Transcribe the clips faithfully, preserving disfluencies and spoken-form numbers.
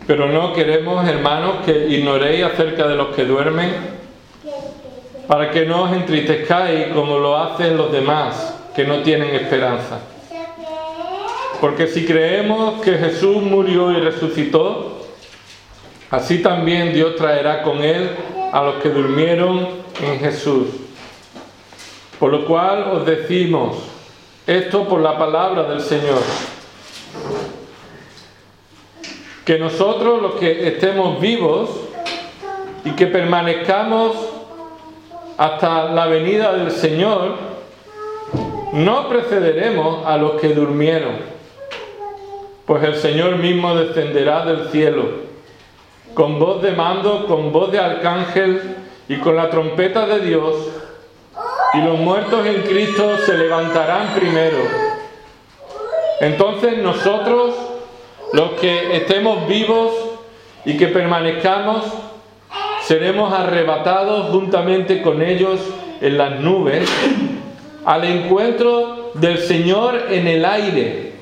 Pero no queremos, hermanos, que ignoréis acerca de los que duermen, para que no os entristezcáis como lo hacen los demás, que no tienen esperanza. Porque si creemos que Jesús murió y resucitó, así también Dios traerá con Él a los que durmieron en Jesús. Por lo cual os decimos esto por la palabra del Señor, que nosotros los que estemos vivos y que permanezcamos hasta la venida del Señor, no precederemos a los que durmieron, pues el Señor mismo descenderá del cielo, con voz de mando, con voz de arcángel y con la trompeta de Dios, y los muertos en Cristo se levantarán primero. Entonces nosotros, los que estemos vivos y que permanezcamos, seremos arrebatados juntamente con ellos en las nubes al encuentro del Señor en el aire,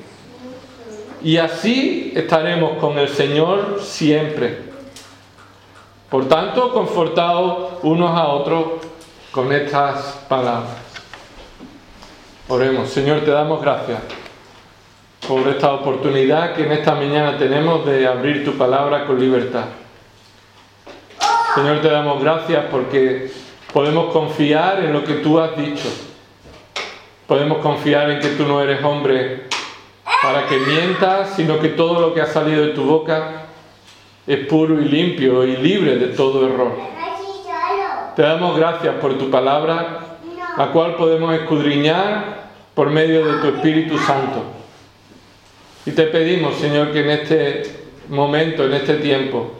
y así estaremos con el Señor siempre. Por tanto, confortaos unos a otros con estas palabras. Oremos. Señor, te damos gracias por esta oportunidad que en esta mañana tenemos de abrir tu palabra con libertad. Señor, te damos gracias porque podemos confiar en lo que tú has dicho. Podemos confiar en que tú no eres hombre para que mientas, sino que todo lo que ha salido de tu boca es puro y limpio y libre de todo error. Te damos gracias por tu palabra, la cual podemos escudriñar por medio de tu Espíritu Santo. Y te pedimos, Señor, que en este momento, en este tiempo,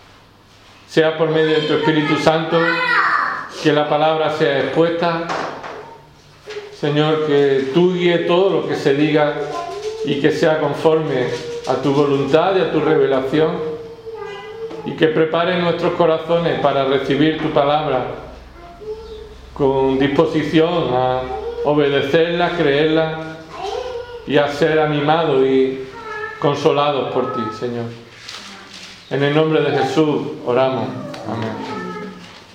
sea por medio de tu Espíritu Santo, que la palabra sea expuesta. Señor, que tú guíes todo lo que se diga y que sea conforme a tu voluntad y a tu revelación, y que prepare nuestros corazones para recibir tu palabra con disposición a obedecerla, creerla y a ser animados y consolados por ti, Señor. En el nombre de Jesús oramos. Amén.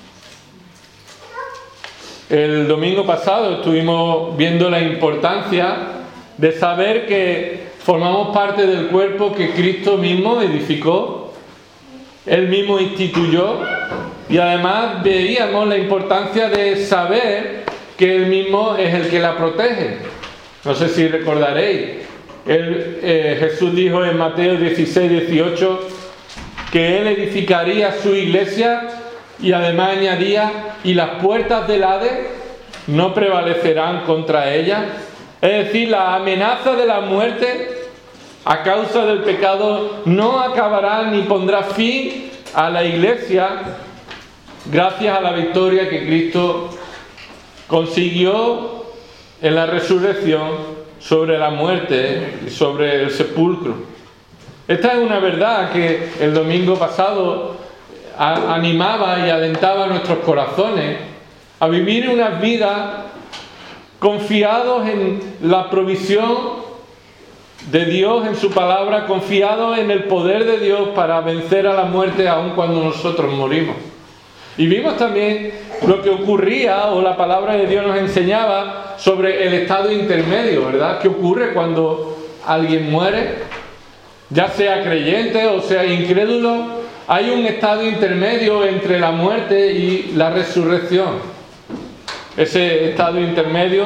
El domingo pasado estuvimos viendo la importancia de saber que formamos parte del cuerpo que Cristo mismo edificó, Él mismo instituyó, y además veíamos la importancia de saber que Él mismo es el que la protege. No sé si recordaréis, Él, eh, Jesús dijo en Mateo dieciséis, dieciocho, que Él edificaría su iglesia, y además añadía, y las puertas del Hades no prevalecerán contra ella. Es decir, la amenaza de la muerte a causa del pecado no acabará ni pondrá fin a la iglesia, gracias a la victoria que Cristo consiguió en la resurrección sobre la muerte y sobre el sepulcro. Esta es una verdad que el domingo pasado animaba y alentaba a nuestros corazones a vivir unas vidas confiados en la provisión de Dios, en su palabra, confiados en el poder de Dios para vencer a la muerte aun cuando nosotros morimos. Y vimos también lo que ocurría, o la palabra de Dios nos enseñaba sobre el estado intermedio, ¿verdad? ¿Qué ocurre cuando alguien muere? Ya sea creyente o sea incrédulo, hay un estado intermedio entre la muerte y la resurrección. Ese estado intermedio,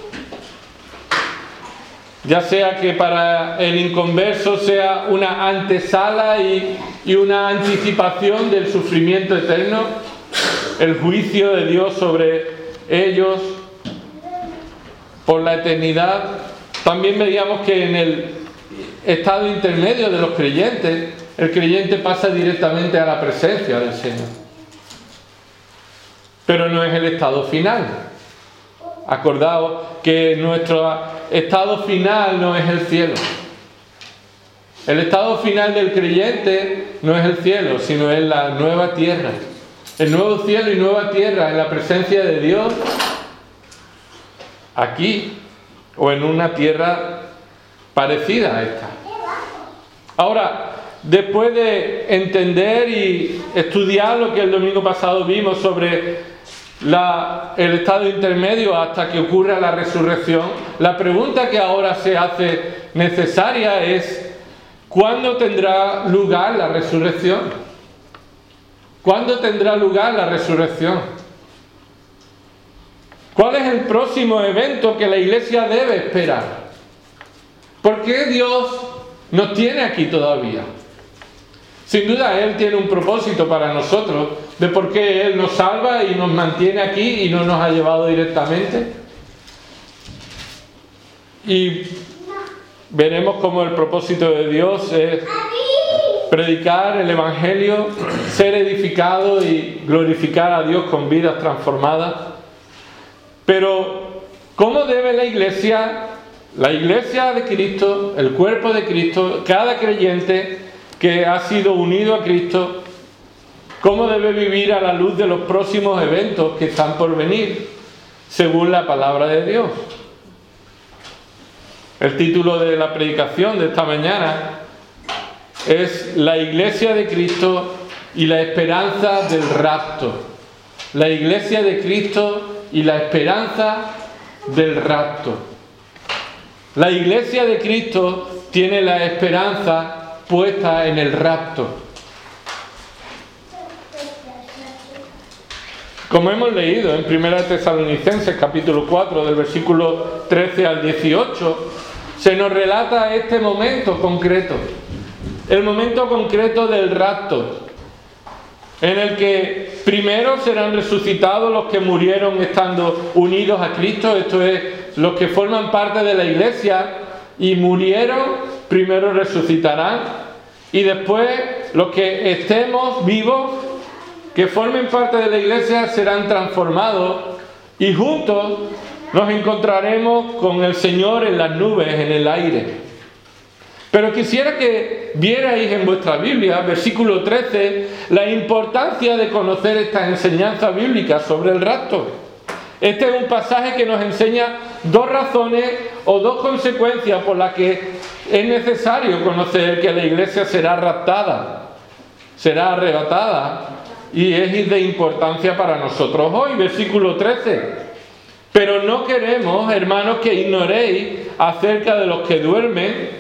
ya sea que para el inconverso sea una antesala y, y una anticipación del sufrimiento eterno, el juicio de Dios sobre ellos por la eternidad. También veíamos que en el estado intermedio de los creyentes, el creyente pasa directamente a la presencia del Señor. Pero no es el estado final. Acordaos que nuestro estado final no es el cielo. El estado final del creyente no es el cielo, sino es la nueva tierra. El nuevo cielo y nueva tierra en la presencia de Dios, aquí o en una tierra parecida a esta. Ahora, después de entender y estudiar lo que el domingo pasado vimos sobre la, el estado intermedio hasta que ocurra la resurrección, la pregunta que ahora se hace necesaria es: ¿cuándo tendrá lugar la resurrección? ¿Cuándo tendrá lugar la resurrección? ¿Cuál es el próximo evento que la Iglesia debe esperar? ¿Por qué Dios nos tiene aquí todavía? Sin duda Él tiene un propósito para nosotros de por qué Él nos salva y nos mantiene aquí y no nos ha llevado directamente. Y veremos cómo el propósito de Dios es predicar el Evangelio, ser edificado y glorificar a Dios con vidas transformadas. Pero, ¿cómo debe la Iglesia, la Iglesia de Cristo, el cuerpo de Cristo, cada creyente que ha sido unido a Cristo, cómo debe vivir a la luz de los próximos eventos que están por venir, según la palabra de Dios? El título de la predicación de esta mañana es La Iglesia de Cristo y la esperanza del rapto. La Iglesia de Cristo y la esperanza del rapto. La Iglesia de Cristo tiene la esperanza puesta en el rapto. Como hemos leído en Primera Tesalonicenses capítulo cuatro, del versículo trece al dieciocho, se nos relata este momento concreto, el momento concreto del rapto, en el que primero serán resucitados los que murieron estando unidos a Cristo, esto es, los que forman parte de la Iglesia y murieron, primero resucitarán, y después los que estemos vivos, que formen parte de la Iglesia, serán transformados y juntos nos encontraremos con el Señor en las nubes, en el aire. Pero quisiera que vierais en vuestra Biblia, versículo trece, la importancia de conocer esta enseñanza bíblica sobre el rapto. Este es un pasaje que nos enseña dos razones o dos consecuencias por las que es necesario conocer que la Iglesia será raptada, será arrebatada, y es de importancia para nosotros hoy. Versículo trece. Pero no queremos, hermanos, que ignoréis acerca de los que duermen.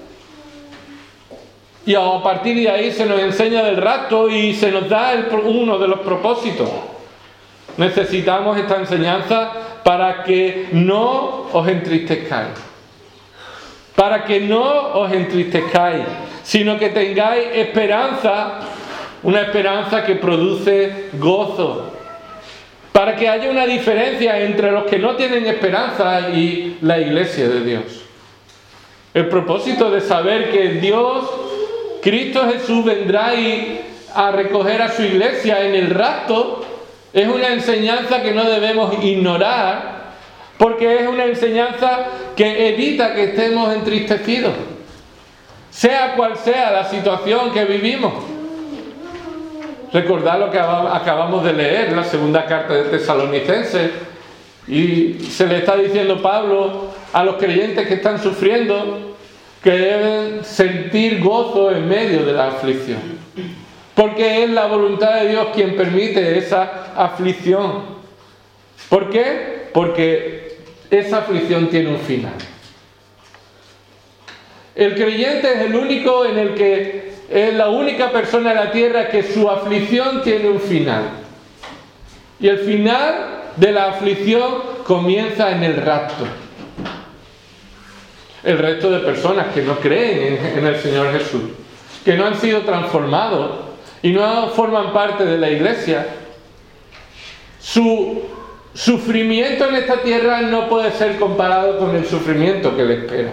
Y a partir de ahí se nos enseña del rapto y se nos da el, uno de los propósitos. Necesitamos esta enseñanza para que no os entristezcáis. Para que no os entristezcáis, sino que tengáis esperanza, una esperanza que produce gozo. Para que haya una diferencia entre los que no tienen esperanza y la Iglesia de Dios. El propósito de saber que Dios, Cristo Jesús, vendrá a recoger a su Iglesia en el rapto, es una enseñanza que no debemos ignorar, porque es una enseñanza que evita que estemos entristecidos, sea cual sea la situación que vivimos. Recordad lo que acabamos de leer, la segunda carta de Tesalonicenses, y se le está diciendo Pablo a los creyentes que están sufriendo que deben sentir gozo en medio de la aflicción, porque es la voluntad de Dios quien permite esa aflicción. ¿Por qué? Porque esa aflicción tiene un final. El creyente es el único en el que es la única persona en la tierra que su aflicción tiene un final. Y el final de la aflicción comienza en el rapto. El resto de personas que no creen en, en el Señor Jesús, que no han sido transformados y no forman parte de la Iglesia, su sufrimiento en esta tierra no puede ser comparado con el sufrimiento que le espera.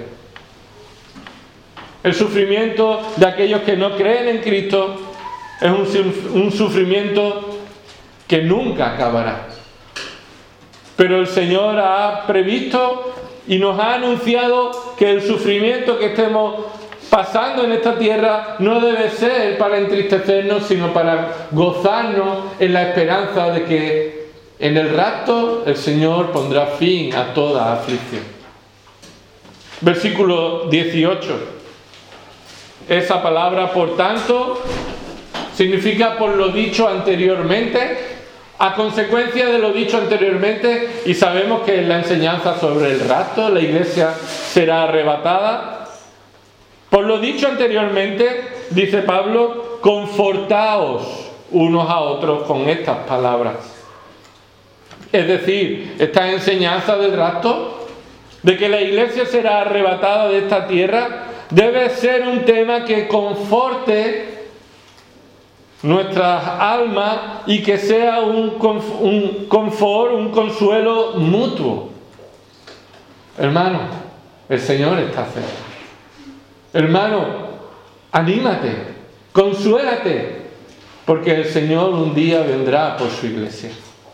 El sufrimiento de aquellos que no creen en Cristo es un, un sufrimiento que nunca acabará. Pero el Señor ha previsto y nos ha anunciado que el sufrimiento que estemos pasando en esta tierra no debe ser para entristecernos, sino para gozarnos en la esperanza de que en el rapto el Señor pondrá fin a toda aflicción. Versículo dieciocho. esa palabra por tanto significa por lo dicho anteriormente, a consecuencia de lo dicho anteriormente, y sabemos que en la enseñanza sobre el rapto la iglesia será arrebatada. Por lo dicho anteriormente, dice Pablo, confortaos unos a otros con estas palabras. Es decir, esta enseñanza del rapto, de que la iglesia será arrebatada de esta tierra, debe ser un tema que conforte nuestras almas y que sea un, un confort, un consuelo mutuo. Hermano, el Señor está cerca. Hermano, anímate, consuélate, porque el Señor un día vendrá por su iglesia.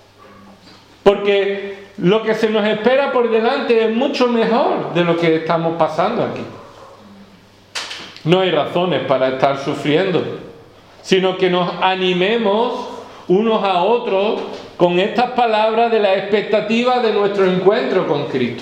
Porque lo que se nos espera por delante es mucho mejor de lo que estamos pasando aquí. No hay razones para estar sufriendo, sino que nos animemos unos a otros con estas palabras de la expectativa de nuestro encuentro con Cristo.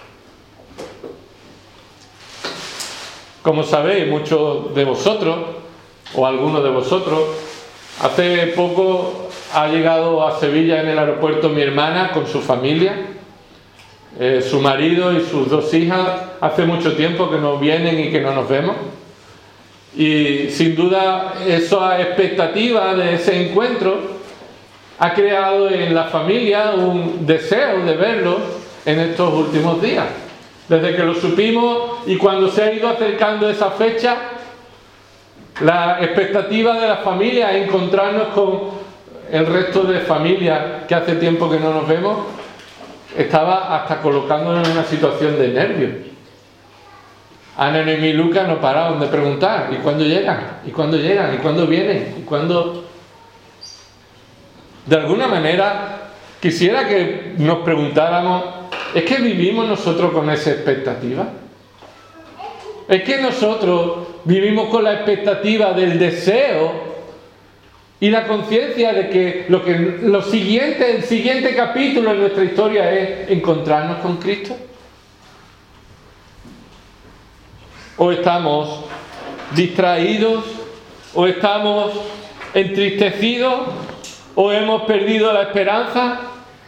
Como sabéis, muchos de vosotros, o algunos de vosotros, hace poco ha llegado a Sevilla en el aeropuerto mi hermana con su familia, eh, su marido y sus dos hijas. Hace mucho tiempo que no vienen y que no nos vemos. Y sin duda esa expectativa de ese encuentro ha creado en la familia un deseo de verlo en estos últimos días. Desde que lo supimos y cuando se ha ido acercando esa fecha, la expectativa de la familia es encontrarnos con el resto de familia que hace tiempo que no nos vemos, estaba hasta colocándonos en una situación de nervios. Ana, Noemí y Lucas no paraban de preguntar, ¿y cuándo llegan? ¿Y cuándo llegan? ¿Y cuándo vienen? ¿Y cuándo...? De alguna manera, quisiera que nos preguntáramos, ¿es que vivimos nosotros con esa expectativa? ¿Es que nosotros vivimos con la expectativa del deseo y la conciencia de que lo que lo siguiente, el siguiente capítulo en nuestra historia es encontrarnos con Cristo? ¿O estamos distraídos? ¿O estamos entristecidos? ¿O hemos perdido la esperanza?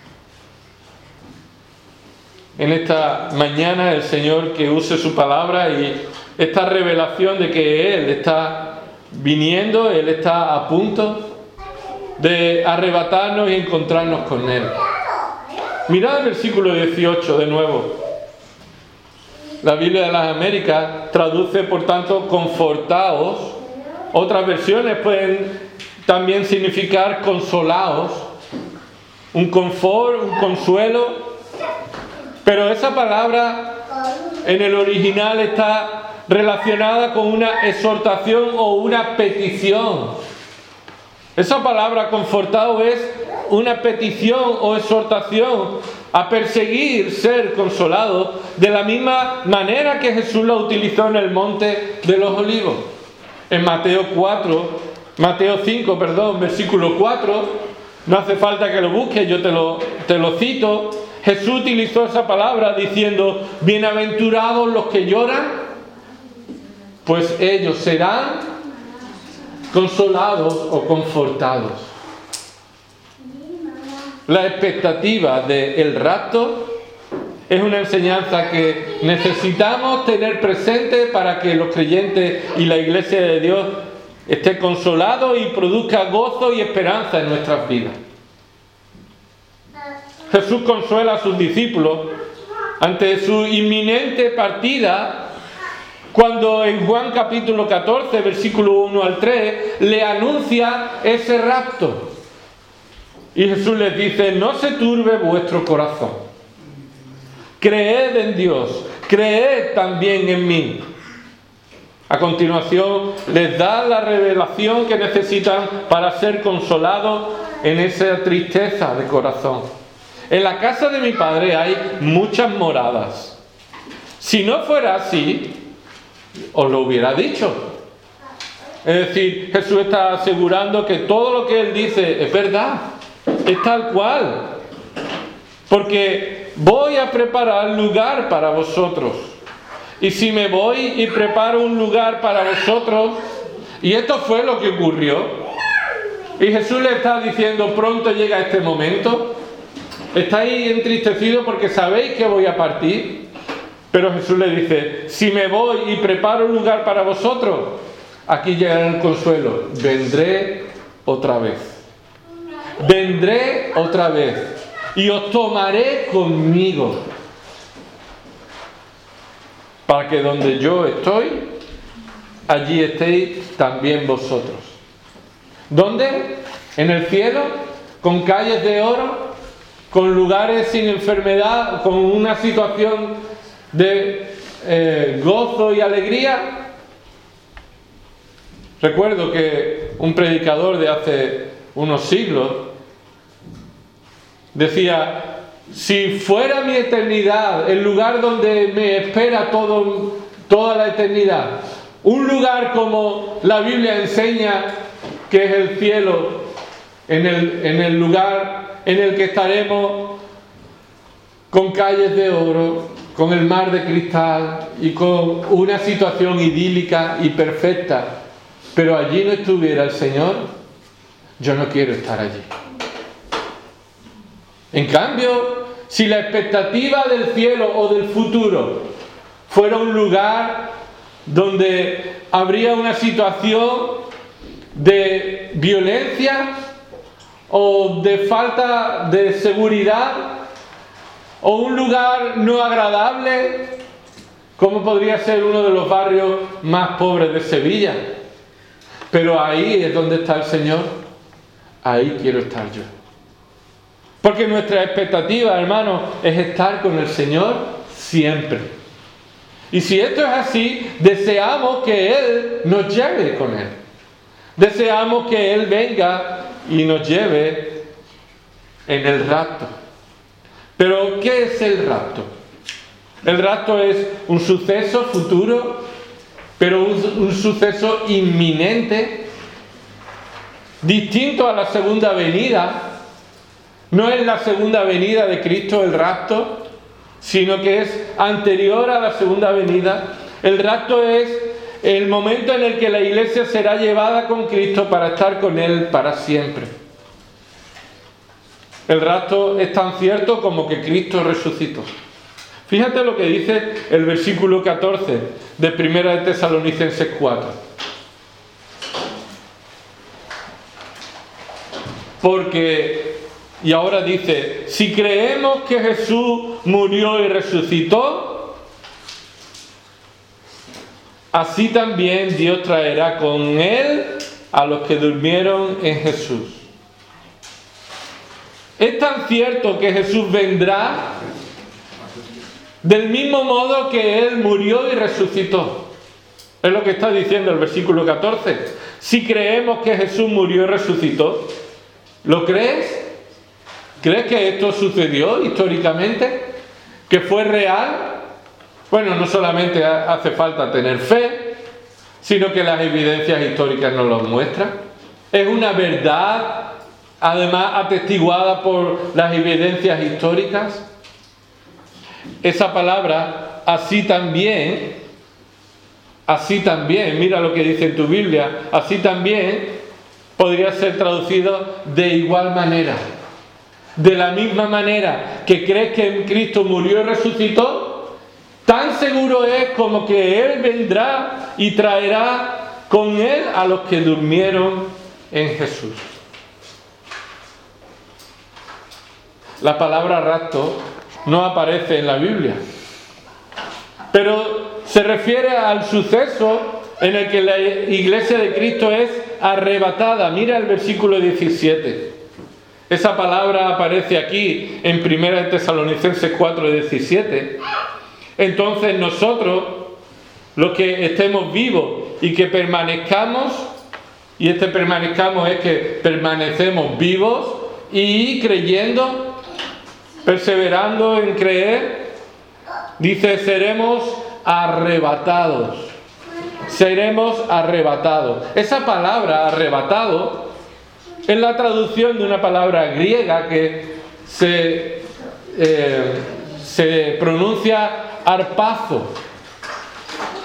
En esta mañana el Señor que use su palabra y esta revelación de que Él está viniendo, Él está a punto de arrebatarnos y encontrarnos con Él. Mirad el versículo dieciocho de nuevo. La Biblia de las Américas traduce, por tanto, confortaos. Otras versiones pueden también significar consolaos, un confort, un consuelo. Pero esa palabra en el original está relacionada con una exhortación o una petición. Esa palabra confortado es una petición o exhortación a perseguir ser consolado de la misma manera que Jesús la utilizó en el monte de los olivos. En Mateo cuatro, Mateo cinco, perdón, versículo cuatro, no hace falta que lo busques, yo te lo, te lo cito. Jesús utilizó esa palabra diciendo, bienaventurados los que lloran, pues ellos serán consolados o confortados. La expectativa del rapto es una enseñanza que necesitamos tener presente para que los creyentes y la Iglesia de Dios esté consolado y produzca gozo y esperanza en nuestras vidas. Jesús consuela a sus discípulos ante su inminente partida cuando en Juan capítulo catorce, versículo uno al tres, le anuncia ese rapto. Y Jesús les dice, no se turbe vuestro corazón. Creed en Dios, creed también en mí. A continuación les da la revelación que necesitan para ser consolados en esa tristeza de corazón. En la casa de mi Padre hay muchas moradas. Si no fuera así, os lo hubiera dicho. Es decir, Jesús está asegurando que todo lo que Él dice es verdad, es tal cual. Porque voy a preparar lugar para vosotros. Y si me voy y preparo un lugar para vosotros, y esto fue lo que ocurrió. Y Jesús le está diciendo, pronto llega este momento. Estáis entristecidos porque sabéis que voy a partir. Pero Jesús le dice, si me voy y preparo un lugar para vosotros, aquí llegará el consuelo. Vendré otra vez. Vendré otra vez. Y os tomaré conmigo. Para que donde yo estoy, allí estéis también vosotros. ¿Dónde? En el cielo, con calles de oro, con lugares sin enfermedad, con una situación de eh, gozo y alegría. Recuerdo que un predicador de hace unos siglos decía, si fuera mi eternidad el lugar donde me espera todo, toda la eternidad, un lugar como la Biblia enseña que es el cielo, en el, en el lugar en el que estaremos con calles de oro, con el mar de cristal y con una situación idílica y perfecta, pero allí no estuviera el Señor, yo no quiero estar allí. En cambio, si la expectativa del cielo o del futuro fuera un lugar donde habría una situación de violencia o de falta de seguridad o un lugar no agradable, como podría ser uno de los barrios más pobres de Sevilla, pero ahí es donde está el Señor, ahí quiero estar yo. Porque nuestra expectativa, hermanos, es estar con el Señor siempre. Y si esto es así, deseamos que Él nos lleve con Él. Deseamos que Él venga y nos lleve en el rapto. Pero, ¿qué es el rapto? El rapto es un suceso futuro, pero un, un suceso inminente, distinto a la segunda venida. No es la segunda venida de Cristo el rapto, sino que es anterior a la segunda venida. El rapto es el momento en el que la iglesia será llevada con Cristo para estar con Él para siempre. El rapto es tan cierto como que Cristo resucitó. Fíjate lo que dice el versículo catorce de Primera de Tesalonicenses cuatro. Porque... Y ahora dice, si creemos que Jesús murió y resucitó, así también Dios traerá con Él a los que durmieron en Jesús. Es tan cierto que Jesús vendrá del mismo modo que Él murió y resucitó. Es lo que está diciendo el versículo catorce. Si creemos que Jesús murió y resucitó, ¿lo crees? ¿Crees que esto sucedió históricamente? ¿Que fue real? Bueno, no solamente hace falta tener fe, sino que las evidencias históricas nos lo muestran. Es una verdad, además atestiguada por las evidencias históricas. Esa palabra, así también, así también, mira lo que dice en tu Biblia, así también podría ser traducido de igual manera. De la misma manera que crees que en Cristo murió y resucitó, tan seguro es como que Él vendrá y traerá con Él a los que durmieron en Jesús. La palabra rapto no aparece en la Biblia, pero se refiere al suceso en el que la iglesia de Cristo es arrebatada. Mira el versículo diecisiete. Esa palabra aparece aquí en Primera de Tesalonicenses cuatro diecisiete. Entonces nosotros, los que estemos vivos y que permanezcamos, y este permanezcamos es que permanecemos vivos y creyendo, perseverando en creer, dice, seremos arrebatados. Seremos arrebatados. Esa palabra, arrebatado, es la traducción de una palabra griega que se, eh, se pronuncia arpazo.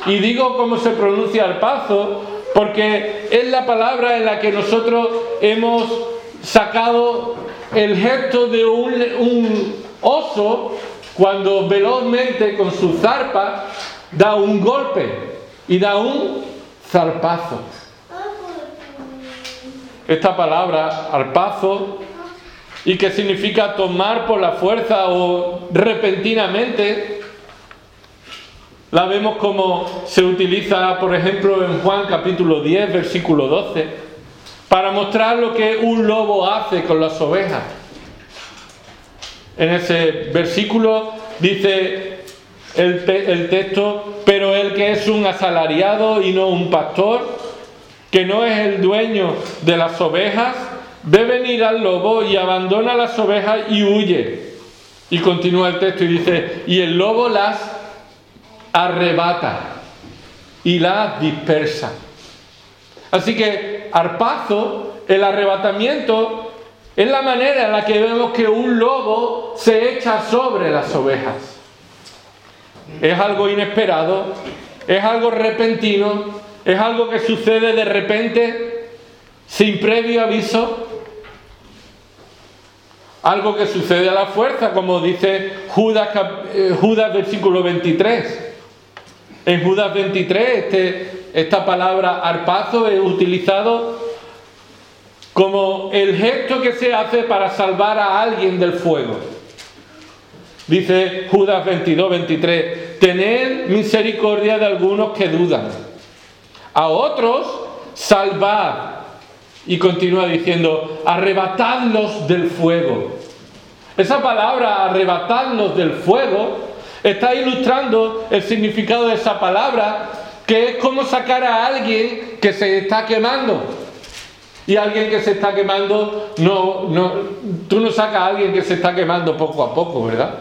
Y digo cómo se pronuncia arpazo porque es la palabra en la que nosotros hemos sacado el gesto de un, un oso cuando velozmente con su zarpa da un golpe y da un zarpazo. Esta palabra, arpazo, y que significa tomar por la fuerza o repentinamente, la vemos como se utiliza, por ejemplo, en Juan capítulo diez, versículo doce, para mostrar lo que un lobo hace con las ovejas. En ese versículo dice el, te- el texto: pero el que es un asalariado y no un pastor, que no es el dueño de las ovejas, ve venir al lobo y abandona las ovejas y huye. Y continúa el texto y dice: y el lobo las arrebata y las dispersa. Así que arpazo, el arrebatamiento, es la manera en la que vemos que un lobo se echa sobre las ovejas. Es algo inesperado, es algo repentino, es algo que sucede de repente, sin previo aviso. Algo que sucede a la fuerza, como dice Judas, eh, Judas versículo veintitrés. En Judas veintitrés, este, esta palabra arpazo es utilizado como el gesto que se hace para salvar a alguien del fuego. Dice Judas veintidós, veintitrés: tened misericordia de algunos que dudan, a otros salvad. Y continúa diciendo: arrebatadlos del fuego. Esa palabra, arrebatadlos del fuego, está ilustrando el significado de esa palabra, que es como sacar a alguien que se está quemando. Y alguien que se está quemando, no, no, tú no sacas a alguien que se está quemando poco a poco, ¿verdad?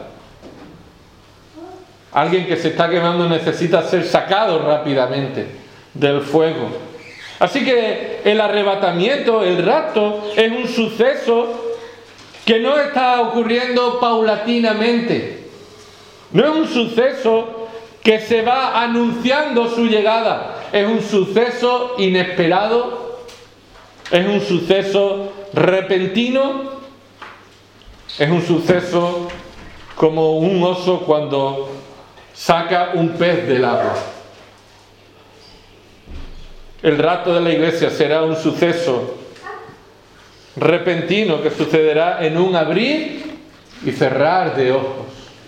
Alguien que se está quemando necesita ser sacado rápidamente del fuego. Así que el arrebatamiento, el rapto, es un suceso que no está ocurriendo paulatinamente. No es un suceso que se va anunciando su llegada. Es un suceso inesperado. Es un suceso repentino. Es un suceso como un oso cuando saca un pez del agua. El rapto de la iglesia será un suceso repentino que sucederá en un abrir y cerrar de ojos.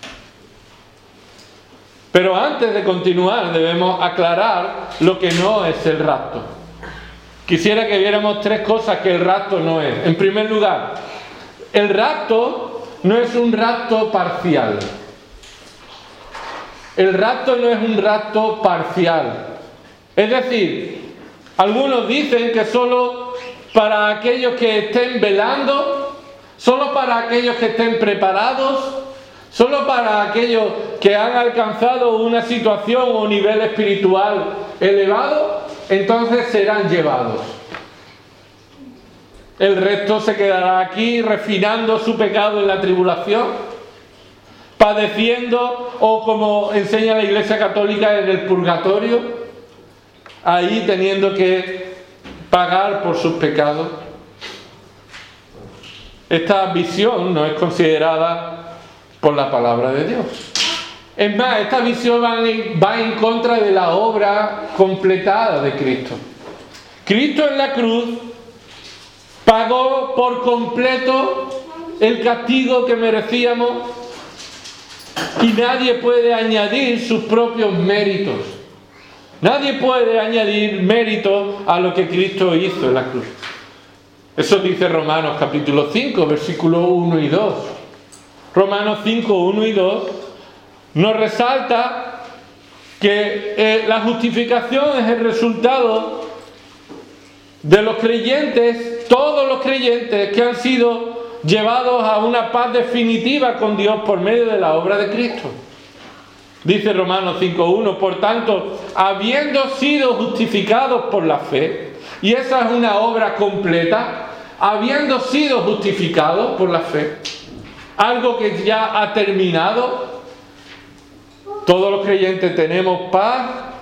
Pero antes de continuar debemos aclarar lo que no es el rapto. Quisiera que viéramos tres cosas que el rapto no es. En primer lugar, el rapto no es un rapto parcial. El rapto no es un rapto parcial. Es decir, algunos dicen que solo para aquellos que estén velando, solo para aquellos que estén preparados, solo para aquellos que han alcanzado una situación o nivel espiritual elevado, entonces serán llevados. El resto se quedará aquí refinando su pecado en la tribulación, padeciendo, o como enseña la Iglesia Católica, en el purgatorio, ahí teniendo que pagar por sus pecados. Esta visión no es considerada por la palabra de Dios. Es más, esta visión va en, va en contra de la obra completada de Cristo. Cristo en la cruz pagó por completo el castigo que merecíamos y nadie puede añadir sus propios méritos. Nadie puede añadir mérito a lo que Cristo hizo en la cruz. Eso dice Romanos capítulo cinco, versículos uno y dos. Romanos cinco, uno y dos nos resalta que eh, la justificación es el resultado de los creyentes, todos los creyentes que han sido llevados a una paz definitiva con Dios por medio de la obra de Cristo. Dice Romanos cinco uno: por tanto, habiendo sido justificados por la fe, y esa es una obra completa, habiendo sido justificados por la fe, algo que ya ha terminado, todos los creyentes tenemos paz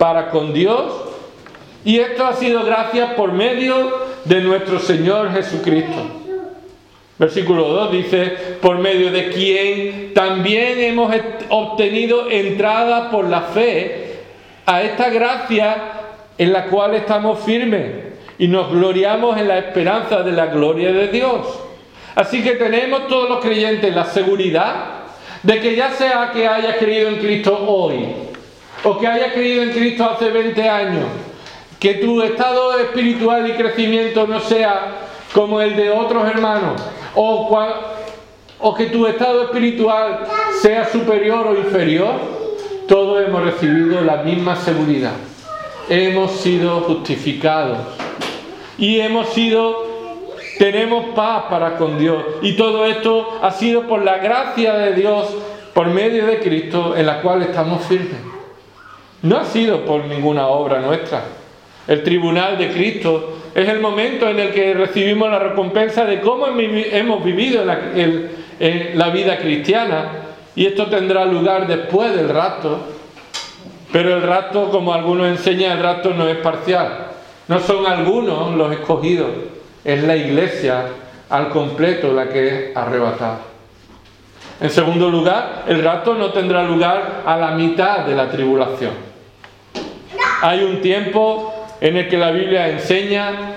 para con Dios, y esto ha sido gracias por medio de nuestro Señor Jesucristo. Versículo dos dice, por medio de quien también hemos obtenido entrada por la fe a esta gracia en la cual estamos firmes y nos gloriamos en la esperanza de la gloria de Dios. Así que tenemos todos los creyentes la seguridad de que ya sea que hayas creído en Cristo hoy o que hayas creído en Cristo hace veinte años, que tu estado espiritual y crecimiento no sea como el de otros hermanos, o, cual, o que tu estado espiritual sea superior o inferior, todos hemos recibido la misma seguridad. Hemos sido justificados y hemos sido, tenemos paz para con Dios, y todo esto ha sido por la gracia de Dios por medio de Cristo, en la cual estamos firmes. No ha sido por ninguna obra nuestra. El tribunal de Cristo es el momento en el que recibimos la recompensa de cómo hemos vivido en la, en, en la vida cristiana, y esto tendrá lugar después del rapto. Pero el rapto, como algunos enseñan, el rapto no es parcial. No son algunos los escogidos, es la iglesia al completo la que es arrebatada. En segundo lugar, el rapto no tendrá lugar a la mitad de la tribulación. Hay un tiempo en el que la Biblia enseña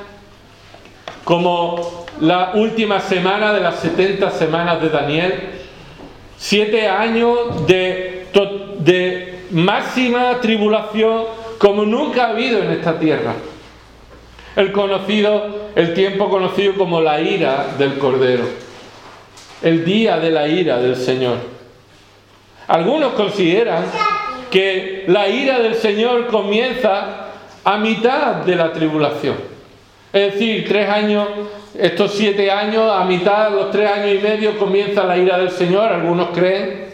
como la última semana de las setenta semanas de Daniel, siete años de, de máxima tribulación como nunca ha habido en esta tierra. El conocido, el tiempo conocido como la ira del Cordero, el día de la ira del Señor. Algunos consideran que la ira del Señor comienza a mitad de la tribulación. Es decir, tres años, estos siete años, a mitad de los tres años y medio comienza la ira del Señor, algunos creen,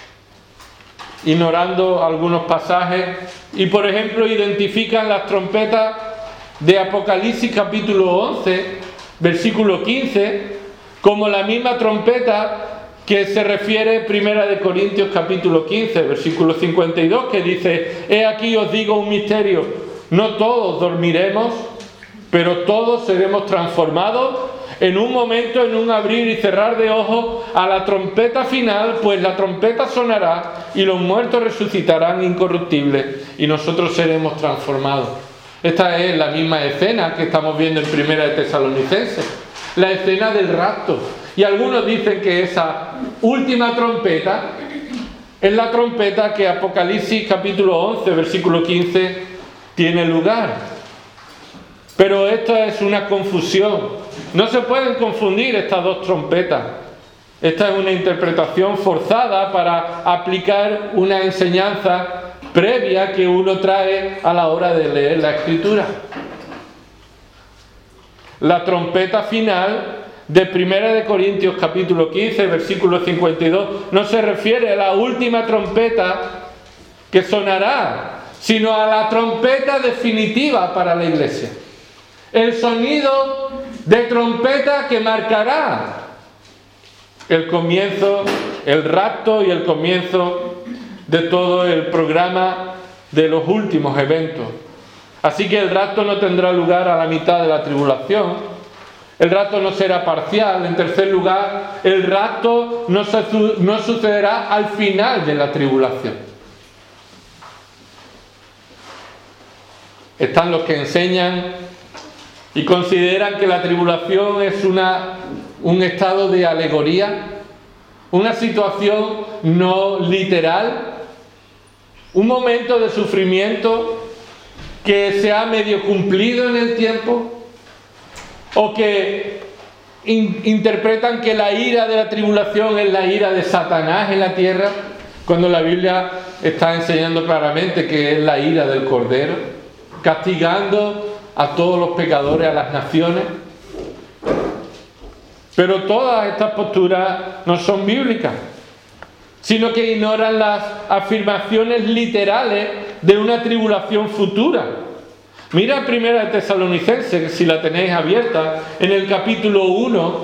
ignorando algunos pasajes, y por ejemplo identifican las trompetas de Apocalipsis capítulo once, versículo quince, como la misma trompeta que se refiere Primera de Corintios capítulo quince, versículo cincuenta y dos, que dice: he aquí os digo un misterio, no todos dormiremos, pero todos seremos transformados en un momento, en un abrir y cerrar de ojos, a la trompeta final, pues la trompeta sonará y los muertos resucitarán incorruptibles y nosotros seremos transformados. Esta es la misma escena que estamos viendo en Primera de Tesalonicenses, la escena del rapto. Y algunos dicen que esa última trompeta es la trompeta que Apocalipsis capítulo once, versículo quince, tiene lugar. Pero esto es una confusión. No se pueden confundir estas dos trompetas. Esta es una interpretación forzada para aplicar una enseñanza previa que uno trae a la hora de leer la Escritura. La trompeta final de Primera de Corintios capítulo quince, versículo cincuenta y dos, no se refiere a la última trompeta que sonará, sino a la trompeta definitiva para la iglesia. El sonido de trompeta que marcará el comienzo, el rapto y el comienzo de todo el programa de los últimos eventos. Así que el rapto no tendrá lugar a la mitad de la tribulación. El rapto no será parcial. En tercer lugar, el rapto no, se, no sucederá al final de la tribulación. Están los que enseñan y consideran que la tribulación es una, un estado de alegoría, una situación no literal, un momento de sufrimiento que se ha medio cumplido en el tiempo, o que in, interpretan que la ira de la tribulación es la ira de Satanás en la tierra, cuando la Biblia está enseñando claramente que es la ira del Cordero, castigando a todos los pecadores, a las naciones. Pero todas estas posturas no son bíblicas, sino que ignoran las afirmaciones literales de una tribulación futura. Mira Primera de Tesalonicenses, si la tenéis abierta, en el capítulo uno,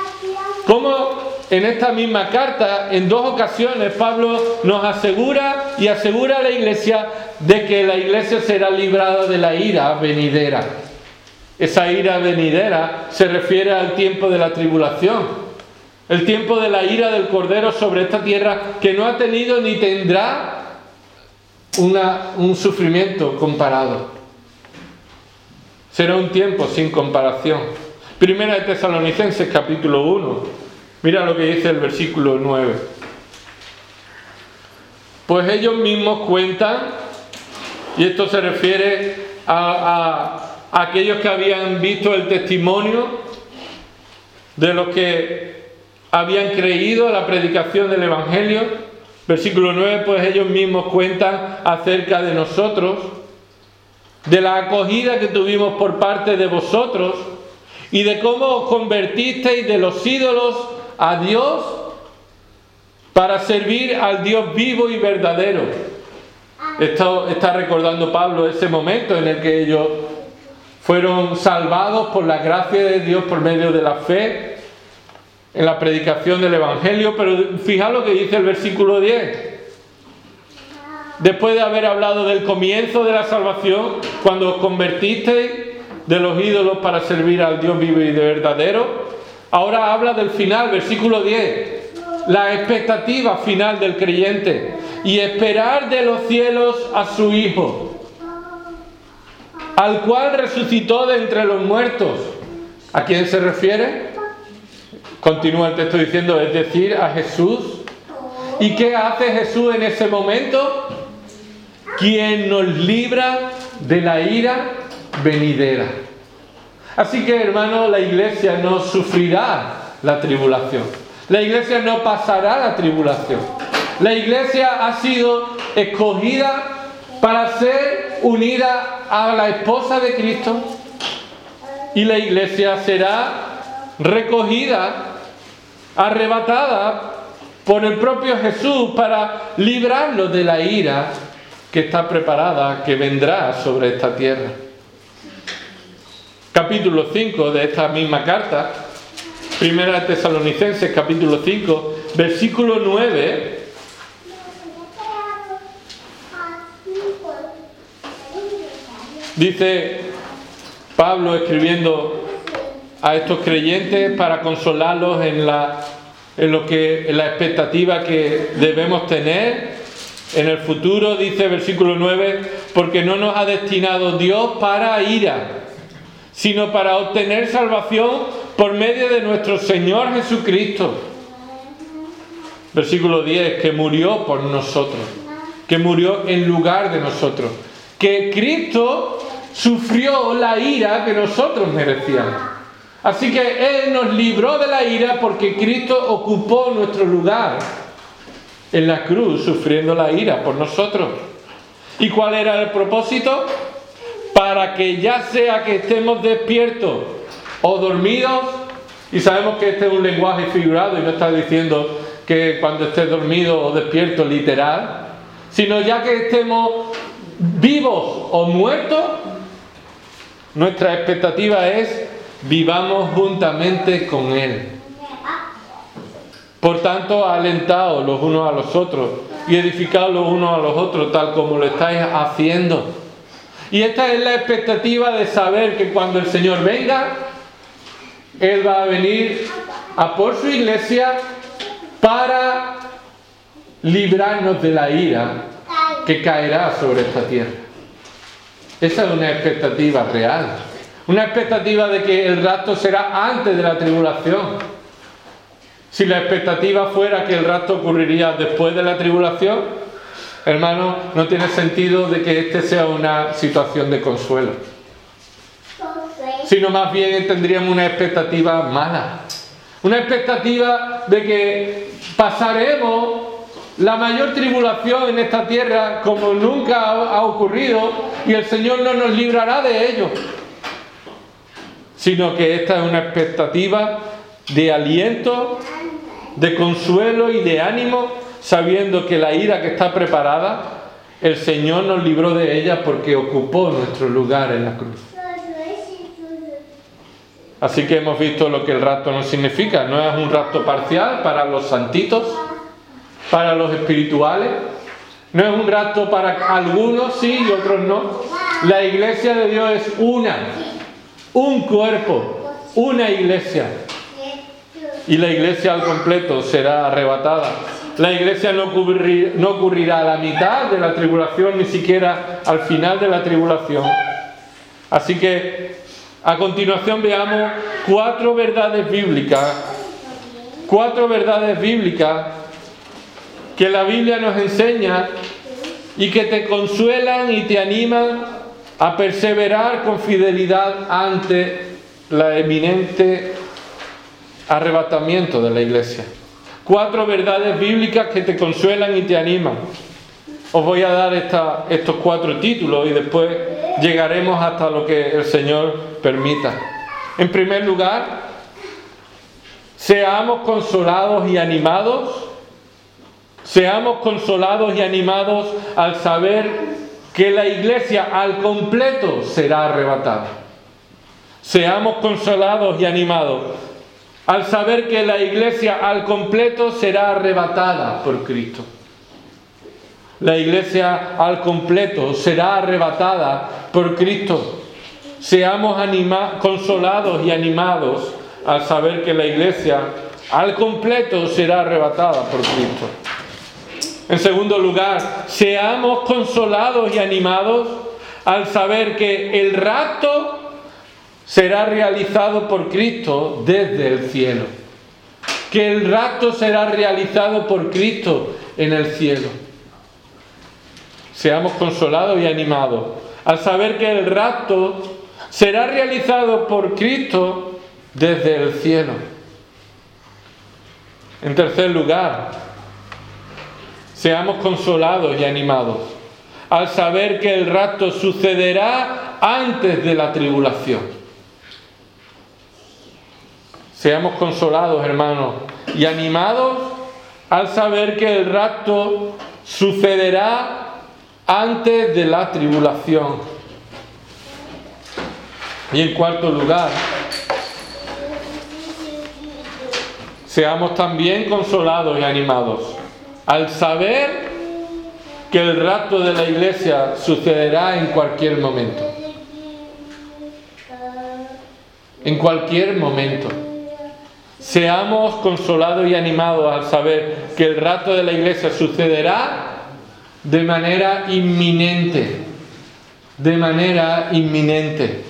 cómo en esta misma carta, en dos ocasiones, Pablo nos asegura y asegura a la iglesia de que la iglesia será librada de la ira venidera. Esa ira venidera se refiere al tiempo de la tribulación, el tiempo de la ira del Cordero sobre esta tierra que no ha tenido ni tendrá una, un sufrimiento comparado. Será un tiempo sin comparación. Primera de Tesalonicenses capítulo uno. Mira lo que dice el versículo nueve. Pues ellos mismos cuentan, y esto se refiere a, a, a aquellos que habían visto el testimonio de los que habían creído a la predicación del Evangelio. Versículo nueve, pues ellos mismos cuentan acerca de nosotros, de la acogida que tuvimos por parte de vosotros y de cómo os convertisteis de los ídolos a Dios para servir al Dios vivo y verdadero. Esto está recordando Pablo ese momento en el que ellos fueron salvados por la gracia de Dios por medio de la fe en la predicación del Evangelio. Pero fijad lo que dice el versículo diez. Después de haber hablado del comienzo de la salvación, cuando os convertisteis de los ídolos para servir al Dios vivo y verdadero, ahora habla del final, versículo diez, la expectativa final del creyente, y esperar de los cielos a su Hijo, al cual resucitó de entre los muertos. ¿A quién se refiere? Continúa el texto diciendo, es decir, a Jesús. ¿Y qué hace Jesús en ese momento? Quien nos libra de la ira venidera. Así que, hermanos, la iglesia no sufrirá la tribulación. La iglesia no pasará la tribulación. La iglesia ha sido escogida para ser unida a la esposa de Cristo, y la iglesia será recogida, arrebatada por el propio Jesús para librarlo de la ira que está preparada, que vendrá sobre esta tierra. Capítulo cinco de esta misma carta, Primera de Tesalonicenses, capítulo cinco, versículo nueve. Dice Pablo escribiendo a estos creyentes para consolarlos en la, en lo que, en la expectativa que debemos tener en el futuro. Dice versículo nueve, porque no nos ha destinado Dios para ira, sino para obtener salvación por medio de nuestro Señor Jesucristo. Versículo diez, que murió por nosotros, que murió en lugar de nosotros, que Cristo sufrió la ira que nosotros merecíamos. Así que Él nos libró de la ira porque Cristo ocupó nuestro lugar en la cruz, sufriendo la ira por nosotros. ¿Y cuál era el propósito? Para que ya sea que estemos despiertos o dormidos, y sabemos que este es un lenguaje figurado y no está diciendo que cuando estés dormido o despierto literal, sino ya que estemos vivos o muertos, nuestra expectativa es vivamos juntamente con Él. Por tanto, alentaos los unos a los otros y edificaos los unos a los otros, tal como lo estáis haciendo. Y esta es la expectativa de saber que cuando el Señor venga, Él va a venir a por su iglesia para librarnos de la ira que caerá sobre esta tierra. Esa es una expectativa real. Una expectativa de que el rapto será antes de la tribulación. Si la expectativa fuera que el rapto ocurriría después de la tribulación, hermano, no tiene sentido de que este sea una situación de consuelo. Sino más bien tendríamos una expectativa mala. Una expectativa de que pasaremos la mayor tribulación en esta tierra como nunca ha ocurrido y el Señor no nos librará de ello. Sino que esta es una expectativa de aliento, de consuelo y de ánimo, sabiendo que la ira que está preparada, el Señor nos libró de ella porque ocupó nuestro lugar en la cruz. Así que hemos visto lo que el rapto nos significa. No es un rapto parcial para los santitos, para los espirituales, No es un rapto para algunos sí y otros no. La iglesia de Dios es una, un cuerpo, una iglesia. Y la iglesia al completo será arrebatada. La iglesia no ocurrir, no ocurrirá a la mitad de la tribulación, ni siquiera al final de la tribulación. Así que a continuación veamos cuatro verdades bíblicas, cuatro verdades bíblicas que la Biblia nos enseña y que te consuelan y te animan a perseverar con fidelidad ante la eminente arrebatamiento de la iglesia. Cuatro verdades bíblicas que te consuelan y te animan. Os voy a dar esta, estos cuatro títulos y después llegaremos hasta lo que el Señor permita. En primer lugar, seamos consolados y animados. Seamos consolados y animados al saber que la iglesia al completo será arrebatada. Seamos consolados y animados al saber que la iglesia al completo será arrebatada por Cristo. La iglesia al completo será arrebatada por Cristo. Seamos anima- consolados y animados al saber que la iglesia al completo será arrebatada por Cristo. En segundo lugar, seamos consolados y animados al saber que el rapto será realizado por Cristo desde el cielo. Que el rapto será realizado por Cristo en el cielo. Seamos consolados y animados al saber que el rapto será realizado por Cristo desde el cielo. En tercer lugar, seamos consolados y animados al saber que el rapto sucederá antes de la tribulación. Seamos consolados, hermanos, y animados al saber que el rapto sucederá antes de la tribulación. Y en cuarto lugar, seamos también consolados y animados al saber que el rapto de la iglesia sucederá en cualquier momento. En cualquier momento. Seamos consolados y animados al saber que el rapto de la iglesia sucederá de manera inminente. De manera inminente.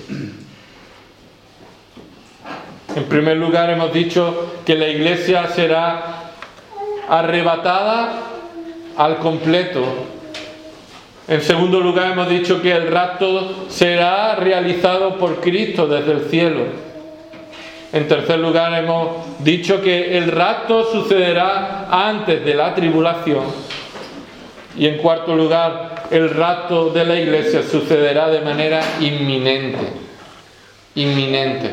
En primer lugar, hemos dicho que la iglesia será arrebatada al completo. En segundo lugar, hemos dicho que el rapto será realizado por Cristo desde el cielo. En tercer lugar, hemos dicho que el rapto sucederá antes de la tribulación. Y en cuarto lugar, el rapto de la iglesia sucederá de manera inminente. Inminente.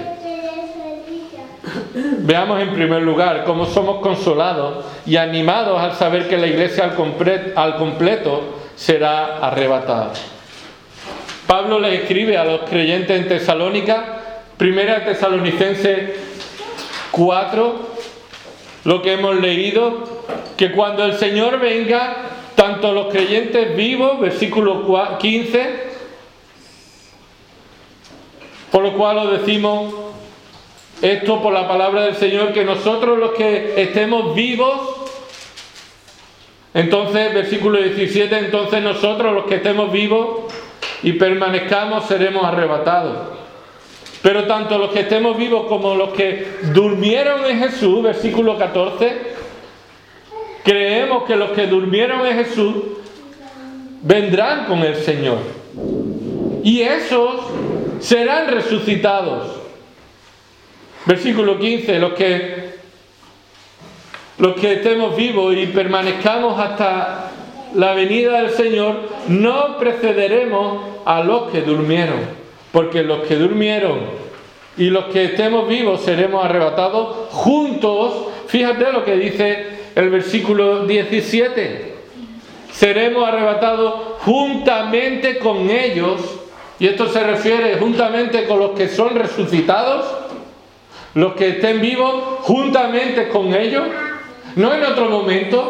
Veamos en primer lugar cómo somos consolados y animados al saber que la iglesia al, compre- al completo será arrebatada. Pablo le escribe a los creyentes en Tesalónica, Primera Tesalonicenses cuatro, lo que hemos leído, que cuando el Señor venga, tanto los creyentes vivos, versículo quince, por lo cual os decimos esto por la palabra del Señor, que nosotros los que estemos vivos, entonces, versículo diecisiete, entonces nosotros los que estemos vivos y permanezcamos seremos arrebatados. Pero tanto los que estemos vivos como los que durmieron en Jesús, versículo catorce, creemos que los que durmieron en Jesús vendrán con el Señor. Y esos serán resucitados. Versículo quince, los que, los que estemos vivos y permanezcamos hasta la venida del Señor, no precederemos a los que durmieron. Porque los que durmieron y los que estemos vivos seremos arrebatados juntos. Fíjate lo que dice el versículo diecisiete. Seremos arrebatados juntamente con ellos. Y esto se refiere juntamente con los que son resucitados. Los que estén vivos juntamente con ellos. No en otro momento.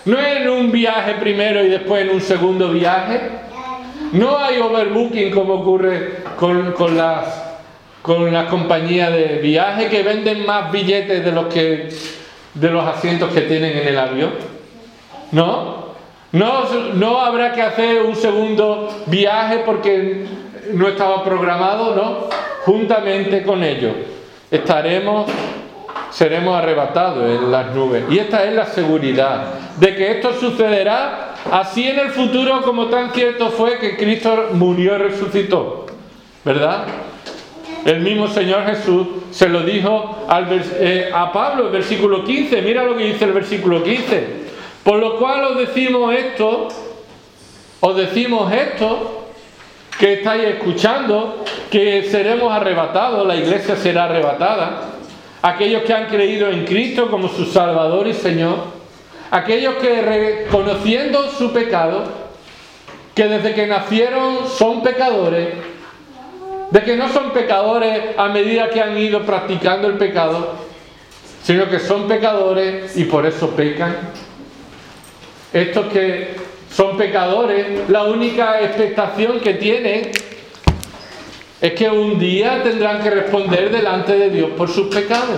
No es en un viaje primero y después en un segundo viaje. No hay overbooking como ocurre con, con las con las compañías de viaje que venden más billetes de los que de los asientos que tienen en el avión. No, no, no habrá que hacer un segundo viaje porque no estaba programado, no. Juntamente con ellos estaremos, seremos arrebatados en las nubes. Y esta es la seguridad de que esto sucederá así en el futuro, como tan cierto fue que Cristo murió y resucitó, ¿verdad? El mismo Señor Jesús se lo dijo al, eh, a Pablo, el versículo quince. Mira lo que dice el versículo quince. Por lo cual os decimos esto, os decimos esto, que estáis escuchando, que seremos arrebatados, la iglesia será arrebatada. Aquellos que han creído en Cristo como su Salvador y Señor, aquellos que reconociendo su pecado, que desde que nacieron son pecadores, de que no son pecadores a medida que han ido practicando el pecado, sino que son pecadores y por eso pecan. Estos que son pecadores, la única expectación que tienen es que un día tendrán que responder delante de Dios por sus pecados.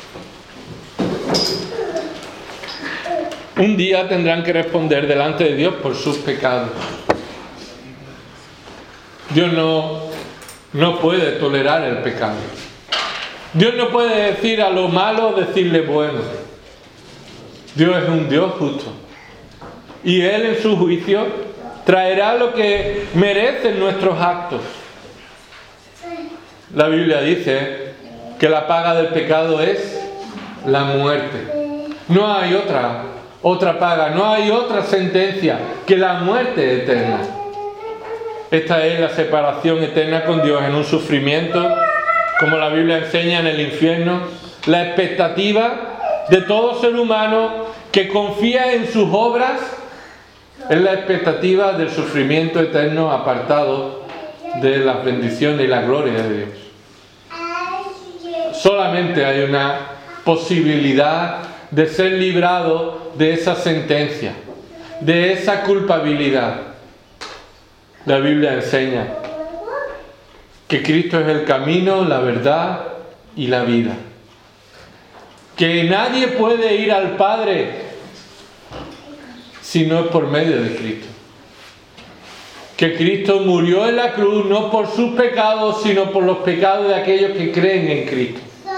Un día tendrán que responder delante de Dios por sus pecados. Dios no, no puede tolerar el pecado. Dios no puede decir a lo malo, decirle bueno. Dios es un Dios justo. Y Él en su juicio traerá lo que merecen nuestros actos. La Biblia dice que la paga del pecado es la muerte. No hay otra, otra paga, no hay otra sentencia que la muerte eterna. Esta es la separación eterna con Dios en un sufrimiento, como la Biblia enseña, en el infierno. La expectativa de todo ser humano que confía en sus obras es la expectativa del sufrimiento eterno apartado de las bendiciones y la gloria de Dios. Solamente hay una posibilidad de ser librado de esa sentencia, de esa culpabilidad. La Biblia enseña que Cristo es el camino, la verdad y la vida. Que nadie puede ir al Padre si no es por medio de Cristo. Que Cristo murió en la cruz no por sus pecados, sino por los pecados de aquellos que creen en Cristo.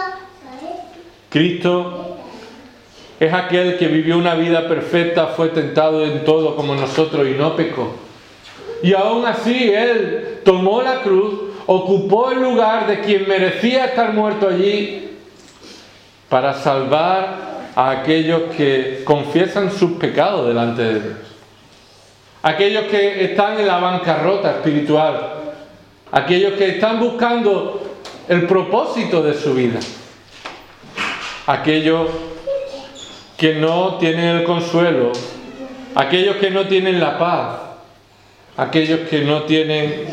Cristo es aquel que vivió una vida perfecta, fue tentado en todo como nosotros y no pecó. Y aún así Él tomó la cruz, ocupó el lugar de quien merecía estar muerto allí para salvar a aquellos que confiesan sus pecados delante de Dios. Aquellos que están en la bancarrota espiritual. Aquellos que están buscando el propósito de su vida. Aquellos que no tienen el consuelo. Aquellos que no tienen la paz. Aquellos que no tienen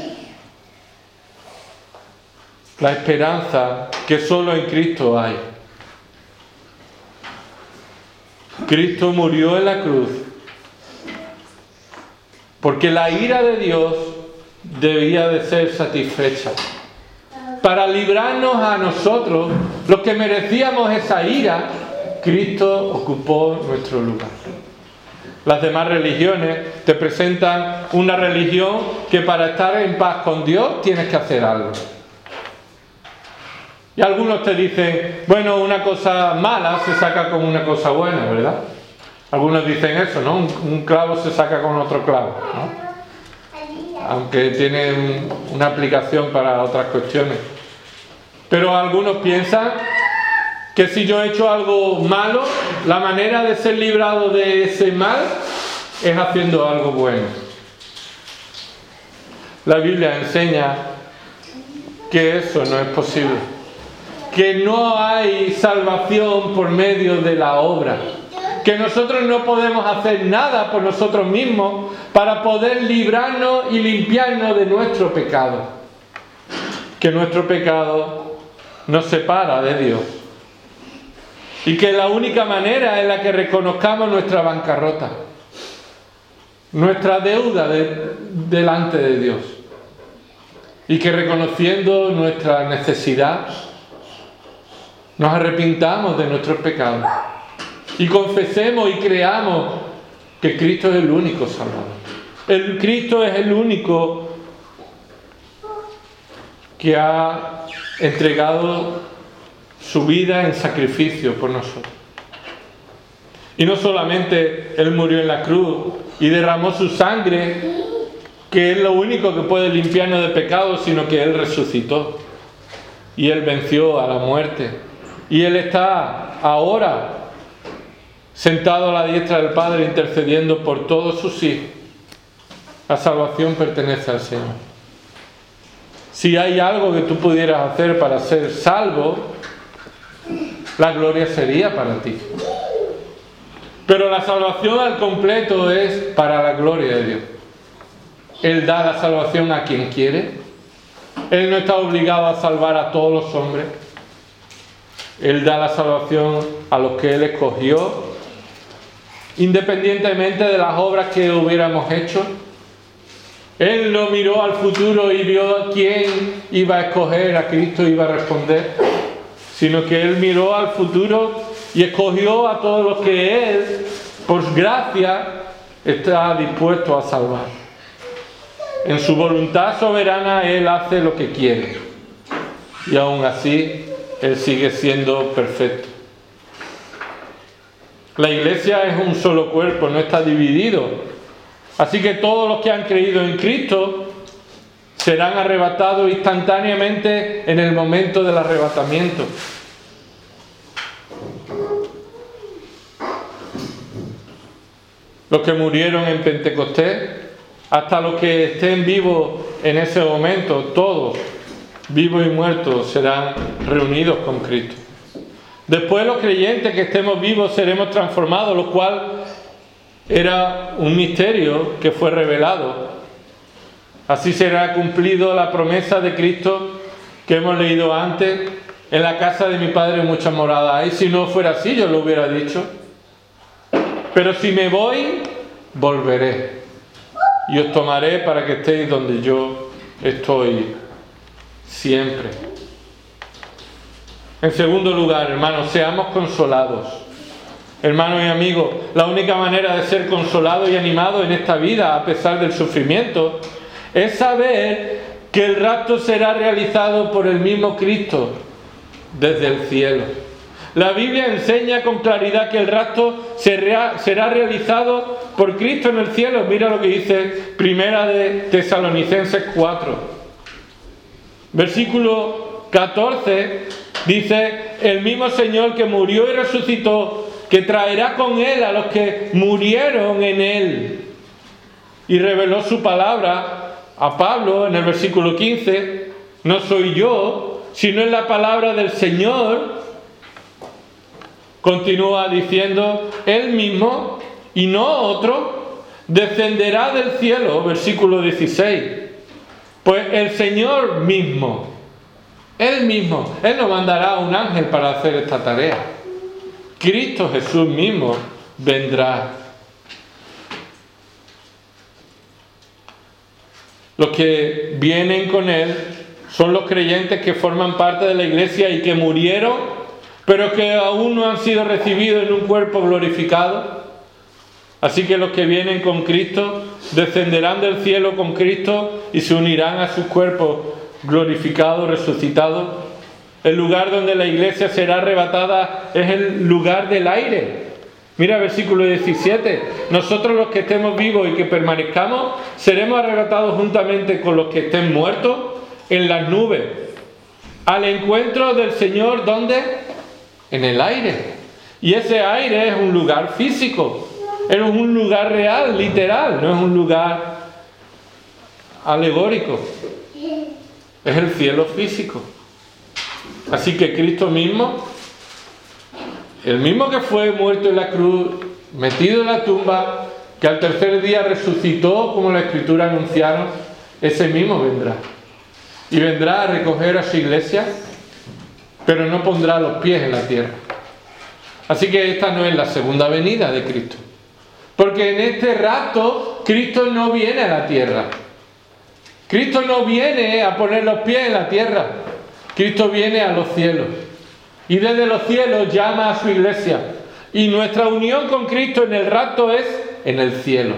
la esperanza que solo en Cristo hay. Cristo murió en la cruz porque la ira de Dios debía de ser satisfecha. Para librarnos a nosotros, los que merecíamos esa ira, Cristo ocupó nuestro lugar. Las demás religiones te presentan una religión que para estar en paz con Dios tienes que hacer algo. Y algunos te dicen, bueno, una cosa mala se saca con una cosa buena, ¿verdad? Algunos dicen eso, ¿no? Un, un clavo se saca con otro clavo, ¿no? Aunque tiene una aplicación para otras cuestiones. Pero algunos piensan que si yo he hecho algo malo, la manera de ser librado de ese mal es haciendo algo bueno. La Biblia enseña que eso no es posible. Que no hay salvación por medio de la obra. Que nosotros no podemos hacer nada por nosotros mismos para poder librarnos y limpiarnos de nuestro pecado. Que nuestro pecado nos separa de Dios. Y que la única manera en la que reconozcamos nuestra bancarrota, nuestra deuda de, delante de Dios. Y que reconociendo nuestra necesidad, nos arrepintamos de nuestros pecados. Y confesemos y creamos que Cristo es el único Salvador. El Cristo es el único que ha entregado su vida en sacrificio por nosotros. Y no solamente Él murió en la cruz y derramó su sangre, que es lo único que puede limpiarnos de pecados, sino que Él resucitó. Y Él venció a la muerte. Y Él está ahora sentado a la diestra del Padre intercediendo por todos sus hijos. La salvación pertenece al Señor. Si hay algo que tú pudieras hacer para ser salvo, la gloria sería para ti. Pero la salvación al completo es para la gloria de Dios. Él da la salvación a quien quiere. Él no está obligado a salvar a todos los hombres. Él da la salvación a los que Él escogió, independientemente de las obras que hubiéramos hecho. Él no miró al futuro y vio quién iba a escoger, a Cristo iba a responder, sino que Él miró al futuro y escogió a todos los que Él, por gracia, está dispuesto a salvar. En su voluntad soberana Él hace lo que quiere. Y aún así, Él sigue siendo perfecto. La iglesia es un solo cuerpo, no está dividido. Así que todos los que han creído en Cristo serán arrebatados instantáneamente en el momento del arrebatamiento. Los que murieron en Pentecostés, hasta los que estén vivos en ese momento, todos, vivos y muertos, serán reunidos con Cristo. Después los creyentes que estemos vivos seremos transformados, lo cual era un misterio que fue revelado. Así será cumplido la promesa de Cristo que hemos leído antes: en la casa de mi Padre muchas moradas hay. Si no fuera así, yo lo hubiera dicho. Pero si me voy, volveré y os tomaré para que estéis donde yo estoy siempre. En segundo lugar, hermanos, seamos consolados. Hermanos y amigos, la única manera de ser consolados y animados en esta vida, a pesar del sufrimiento, es saber que el rapto será realizado por el mismo Cristo desde el cielo. La Biblia enseña con claridad que el rapto será, será realizado por Cristo en el cielo. Mira lo que dice Primera de Tesalonicenses cuatro. Versículo catorce dice: el mismo Señor que murió y resucitó, que traerá con Él a los que murieron en Él. Y reveló su palabra a Pablo en el versículo quince: no soy yo, sino es la palabra del Señor. Continúa diciendo: Él mismo, y no otro, descenderá del cielo, versículo dieciséis. Pues el Señor mismo, Él mismo, Él no mandará a un ángel para hacer esta tarea. Cristo Jesús mismo vendrá. Los que vienen con Él son los creyentes que forman parte de la iglesia y que murieron, pero que aún no han sido recibidos en un cuerpo glorificado. Así que los que vienen con Cristo descenderán del cielo con Cristo y se unirán a sus cuerpos glorificados, resucitados. El lugar donde la iglesia será arrebatada es el lugar del aire. Mira versículo diecisiete. Nosotros los que estemos vivos y que permanezcamos seremos arrebatados juntamente con los que estén muertos en las nubes, al encuentro del Señor. ¿Dónde? En el aire. Y ese aire es un lugar físico, es un lugar real, literal, no es un lugar alegórico, es el cielo físico. Así que Cristo mismo, el mismo que fue muerto en la cruz, metido en la tumba, que al tercer día resucitó como la Escritura anunciaron, ese mismo vendrá. Y vendrá a recoger a su iglesia, pero no pondrá los pies en la tierra. Así que esta no es la segunda venida de Cristo. Porque en este rapto Cristo no viene a la tierra. Cristo no viene a poner los pies en la tierra. Cristo viene a los cielos. Y desde los cielos llama a su iglesia. Y nuestra unión con Cristo en el rapto es en el cielo.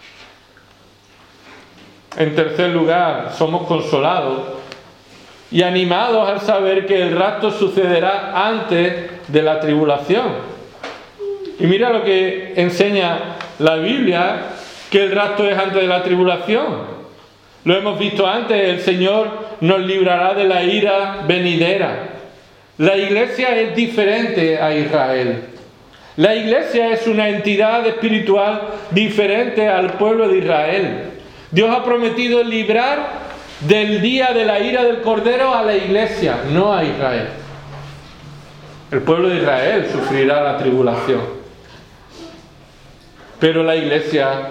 En tercer lugar, somos consolados y animados al saber que el rapto sucederá antes de la tribulación. Y mira lo que enseña la Biblia, que el rapto es antes de la tribulación. Lo hemos visto antes, el Señor nos librará de la ira venidera. La iglesia es diferente a Israel. La iglesia es una entidad espiritual diferente al pueblo de Israel. Dios ha prometido librar del día de la ira del Cordero a la iglesia, no a Israel. El pueblo de Israel sufrirá la tribulación. Pero la iglesia,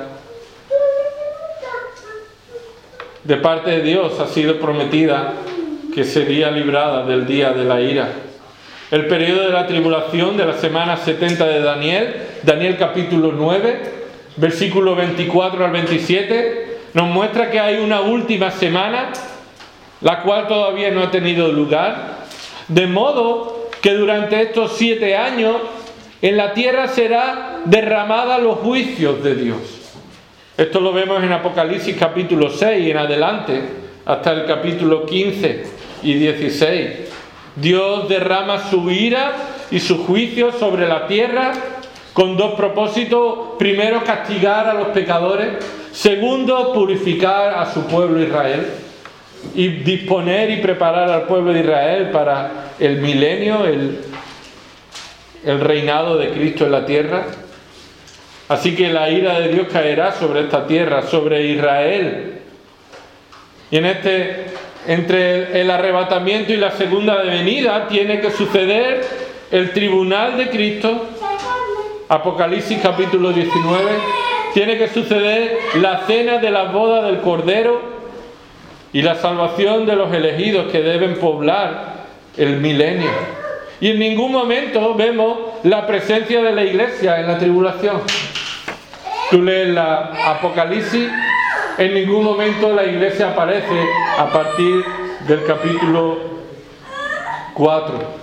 de parte de Dios, ha sido prometida que sería librada del día de la ira. El periodo de la tribulación de la semana setenta de Daniel, Daniel capítulo nueve, versículo veinticuatro al veintisiete, nos muestra que hay una última semana, la cual todavía no ha tenido lugar, de modo que durante estos siete años en la tierra será derramada los juicios de Dios. Esto lo vemos en Apocalipsis capítulo seis en adelante, hasta el capítulo quince y dieciséis. Dios derrama su ira y su juicio sobre la tierra con dos propósitos. Primero, castigar a los pecadores. Segundo, purificar a su pueblo Israel. Y disponer y preparar al pueblo de Israel para el milenio, el, el reinado de Cristo en la tierra. Así que la ira de Dios caerá sobre esta tierra, sobre Israel. Y en este, entre el arrebatamiento y la segunda venida, tiene que suceder el tribunal de Cristo. Apocalipsis capítulo diecinueve. Tiene que suceder la cena de la boda del Cordero y la salvación de los elegidos que deben poblar el milenio. Y en ningún momento vemos la presencia de la iglesia en la tribulación. Tú lees la Apocalipsis, en ningún momento la iglesia aparece a partir del capítulo cuatro.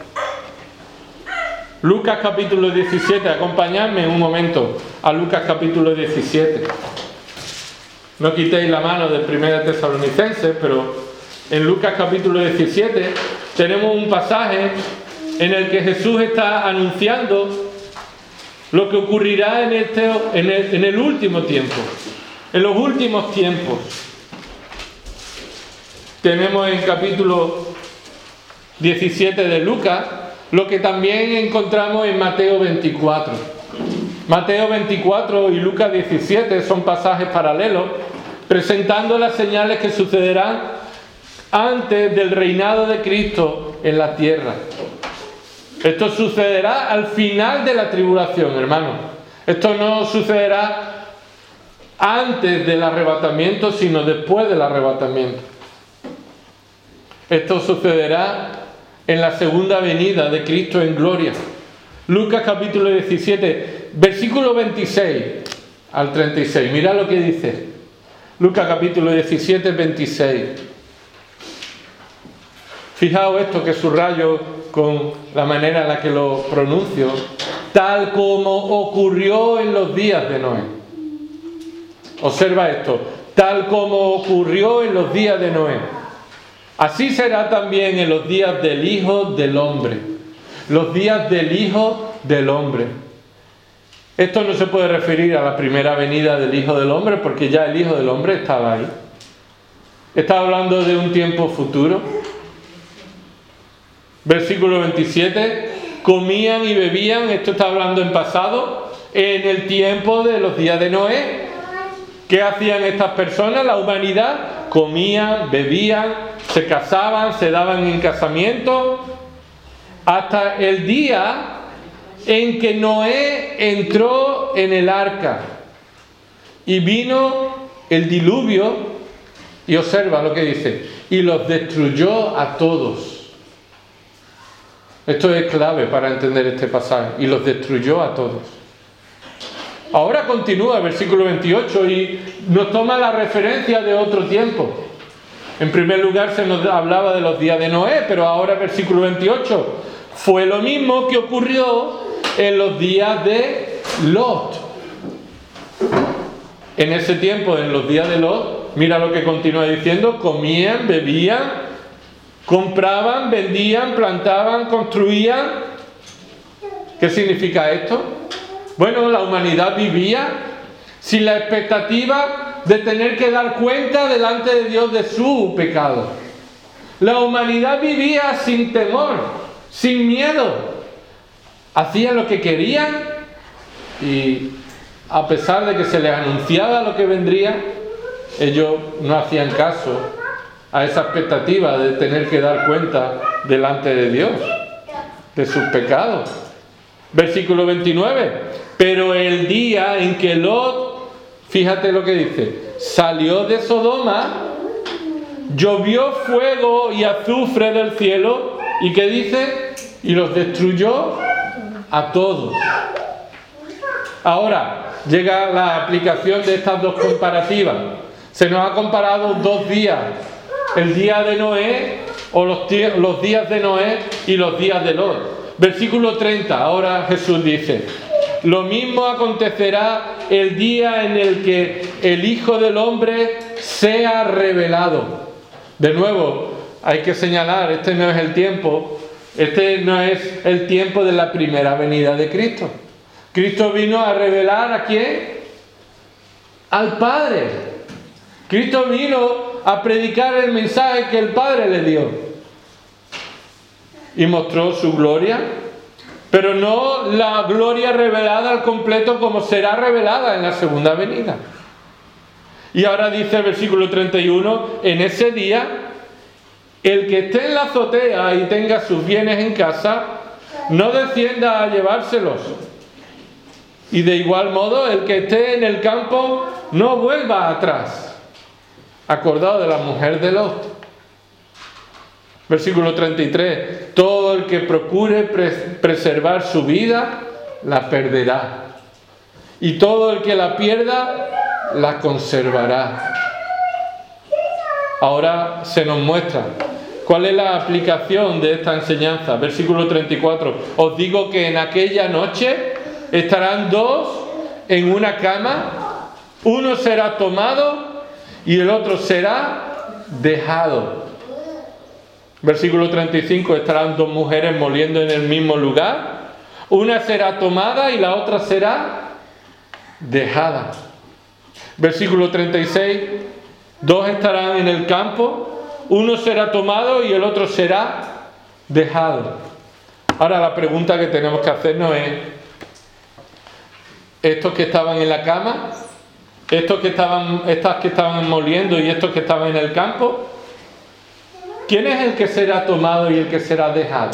Lucas capítulo diecisiete, acompañadme un momento a Lucas capítulo diecisiete. No quitéis la mano del primero Tesalonicenses, pero en Lucas capítulo diecisiete tenemos un pasaje en el que Jesús está anunciando lo que ocurrirá en, este, en, el, en el último tiempo, en los últimos tiempos. Tenemos en capítulo diecisiete de Lucas lo que también encontramos en Mateo veinticuatro. Mateo veinticuatro y Lucas diecisiete son pasajes paralelos, presentando las señales que sucederán antes del reinado de Cristo en la tierra. Esto sucederá al final de la tribulación, hermanos. Esto no sucederá antes del arrebatamiento, sino después del arrebatamiento. Esto sucederá en la segunda venida de Cristo en gloria. Lucas capítulo diecisiete, versículo veintiséis al treinta y seis. Mira lo que dice. Lucas capítulo diecisiete, veintiséis. Fijaos esto que subrayo con la manera en la que lo pronuncio. Tal como ocurrió en los días de Noé. Observa esto. Tal como ocurrió en los días de Noé. Así será también en los días del Hijo del Hombre. Los días del Hijo del Hombre. Esto no se puede referir a la primera venida del Hijo del Hombre, porque ya el Hijo del Hombre estaba ahí. Está hablando de un tiempo futuro. Versículo veintisiete. Comían y bebían, esto está hablando en pasado, en el tiempo de los días de Noé. ¿Qué hacían estas personas? La humanidad comían, bebían, se casaban, se daban en casamiento, hasta el día en que Noé entró en el arca y vino el diluvio, y observa lo que dice, y los destruyó a todos. Esto es clave para entender este pasaje. Y los destruyó a todos. Ahora continúa el versículo veintiocho y nos toma la referencia de otro tiempo. En primer lugar se nos hablaba de los días de Noé, pero ahora el versículo veintiocho fue lo mismo que ocurrió en los días de Lot. En ese tiempo, en los días de Lot, mira lo que continúa diciendo: comían, bebían, compraban, vendían, plantaban, construían. ¿Qué significa esto? Bueno, la humanidad vivía sin la expectativa de tener que dar cuenta delante de Dios de su pecado. La humanidad vivía sin temor, sin miedo. Hacían lo que querían y a pesar de que se les anunciaba lo que vendría, ellos no hacían caso a esa expectativa de tener que dar cuenta delante de Dios de sus pecados. Versículo veintinueve. Pero el día en que Lot, fíjate lo que dice, salió de Sodoma, llovió fuego y azufre del cielo, ¿y qué dice? Y los destruyó a todos. Ahora llega la aplicación de estas dos comparativas. Se nos ha comparado dos días, el día de Noé o los, tí- los días de Noé y los días de Lot. Versículo treinta, ahora Jesús dice: lo mismo acontecerá el día en el que el Hijo del Hombre sea revelado. De nuevo, hay que señalar, este no es el tiempo, este no es el tiempo de la primera venida de Cristo. Cristo vino a revelar ¿a quién? Al Padre. Cristo vino a predicar el mensaje que el Padre le dio. Y mostró su gloria, pero no la gloria revelada al completo como será revelada en la segunda venida. Y ahora dice el versículo treinta y uno, en ese día, el que esté en la azotea y tenga sus bienes en casa, no descienda a llevárselos. Y de igual modo, el que esté en el campo, no vuelva atrás. Acordado de la mujer de Lot. Versículo treinta y tres. Todo el que procure pres- preservar su vida, la perderá. Y todo el que la pierda, la conservará. Ahora se nos muestra cuál es la aplicación de esta enseñanza. Versículo treinta y cuatro. Os digo que en aquella noche estarán dos en una cama. Uno será tomado y el otro será dejado. Versículo treinta y cinco. Estarán dos mujeres moliendo en el mismo lugar. Una será tomada y la otra será dejada. Versículo treinta y seis. Dos estarán en el campo. Uno será tomado y el otro será dejado. Ahora la pregunta que tenemos que hacernos es: estos que estaban en la cama, estos que estaban, estas que estaban moliendo y estos que estaban en el campo, ¿quién es el que será tomado y el que será dejado?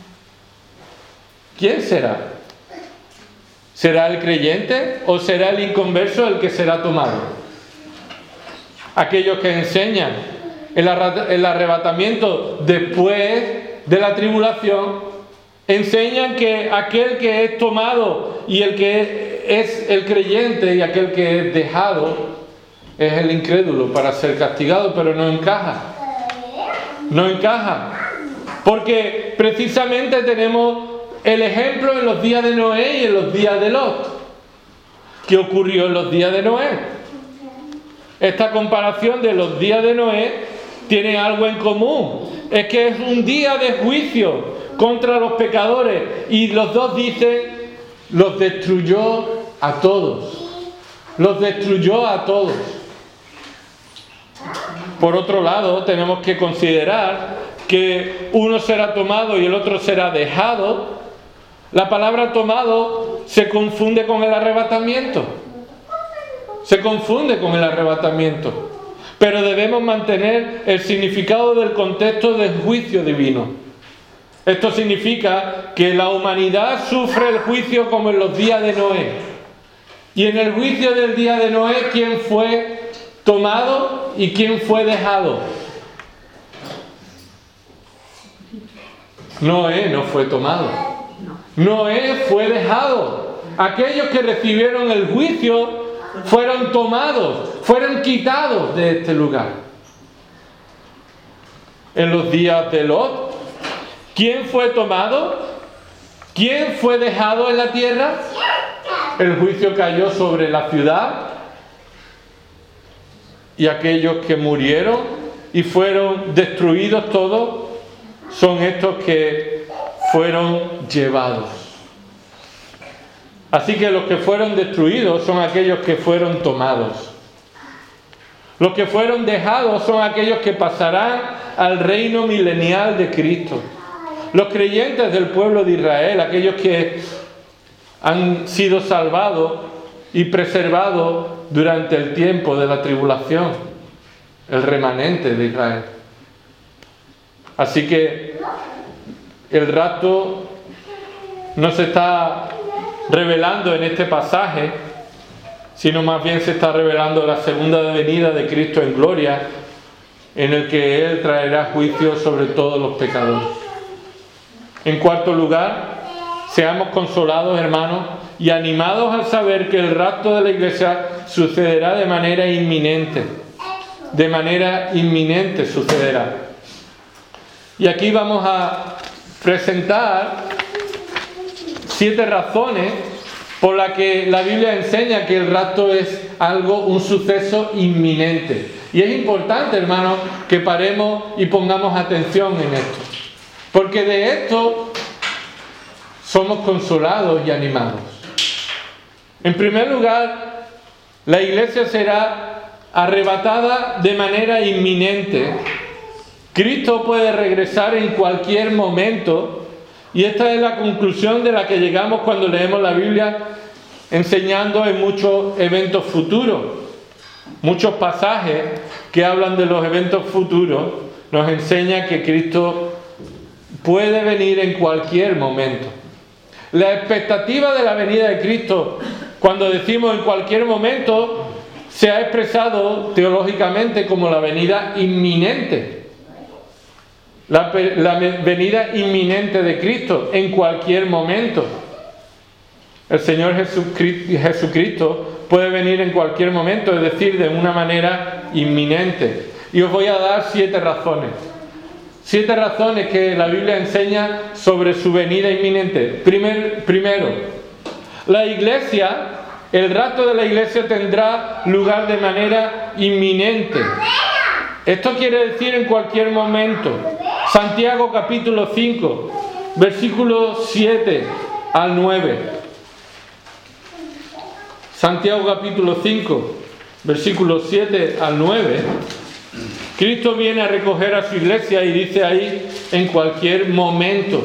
¿Quién será? ¿Será el creyente o será el inconverso el que será tomado? Aquellos que enseñan el arrebatamiento después de la tribulación, enseñan que aquel que es tomado y el que es el creyente y aquel que es dejado es el incrédulo para ser castigado, pero no encaja. No encaja. Porque precisamente tenemos el ejemplo en los días de Noé y en los días de Lot. ¿Qué ocurrió en los días de Noé? Esta comparación de los días de Noé tiene algo en común. Es que es un día de juicio contra los pecadores. Y los dos dicen, los destruyó a todos. Los destruyó a todos. Por otro lado, tenemos que considerar que uno será tomado y el otro será dejado. La palabra tomado se confunde con el arrebatamiento. Se confunde con el arrebatamiento. Pero debemos mantener el significado del contexto del juicio divino. Esto significa que la humanidad sufre el juicio como en los días de Noé. Y en el juicio del día de Noé, ¿quién fue tomado y quién fue dejado? Noé no fue tomado. Noé fue dejado. Aquellos que recibieron el juicio fueron tomados, fueron quitados de este lugar. En los días de Lot, ¿quién fue tomado? ¿Quién fue dejado en la tierra? El juicio cayó sobre la ciudad y aquellos que murieron y fueron destruidos todos son estos que fueron llevados. Así que los que fueron destruidos son aquellos que fueron tomados. Los que fueron dejados son aquellos que pasarán al reino milenial de Cristo. Los creyentes del pueblo de Israel, aquellos que han sido salvados y preservados durante el tiempo de la tribulación, el remanente de Israel. Así que el rapto no se está revelando en este pasaje, sino más bien se está revelando la segunda venida de Cristo en gloria, en el que Él traerá juicio sobre todos los pecadores. En cuarto lugar, seamos consolados, hermanos, y animados al saber que el rapto de la iglesia sucederá de manera inminente. De manera inminente sucederá. Y aquí vamos a presentar siete razones por las que la Biblia enseña que el rapto es algo, un suceso inminente. Y es importante, hermanos, que paremos y pongamos atención en esto. Porque de esto somos consolados y animados. En primer lugar, la iglesia será arrebatada de manera inminente. Cristo puede regresar en cualquier momento, y esta es la conclusión de la que llegamos cuando leemos la Biblia, enseñando en muchos eventos futuros. Muchos pasajes que hablan de los eventos futuros nos enseñan que Cristo puede venir en cualquier momento. La expectativa de la venida de Cristo, cuando decimos en cualquier momento, se ha expresado teológicamente como la venida inminente. La, la venida inminente de Cristo en cualquier momento. El Señor Jesucristo, Jesucristo puede venir en cualquier momento, es decir, de una manera inminente. Y os voy a dar siete razones. Siete razones que la Biblia enseña sobre su venida inminente. Primer, primero, la iglesia, el rapto de la iglesia tendrá lugar de manera inminente. Esto quiere decir en cualquier momento. Santiago capítulo cinco, versículos siete al nueve. Santiago capítulo cinco, versículos siete al nueve. Cristo viene a recoger a su iglesia y dice ahí en cualquier momento.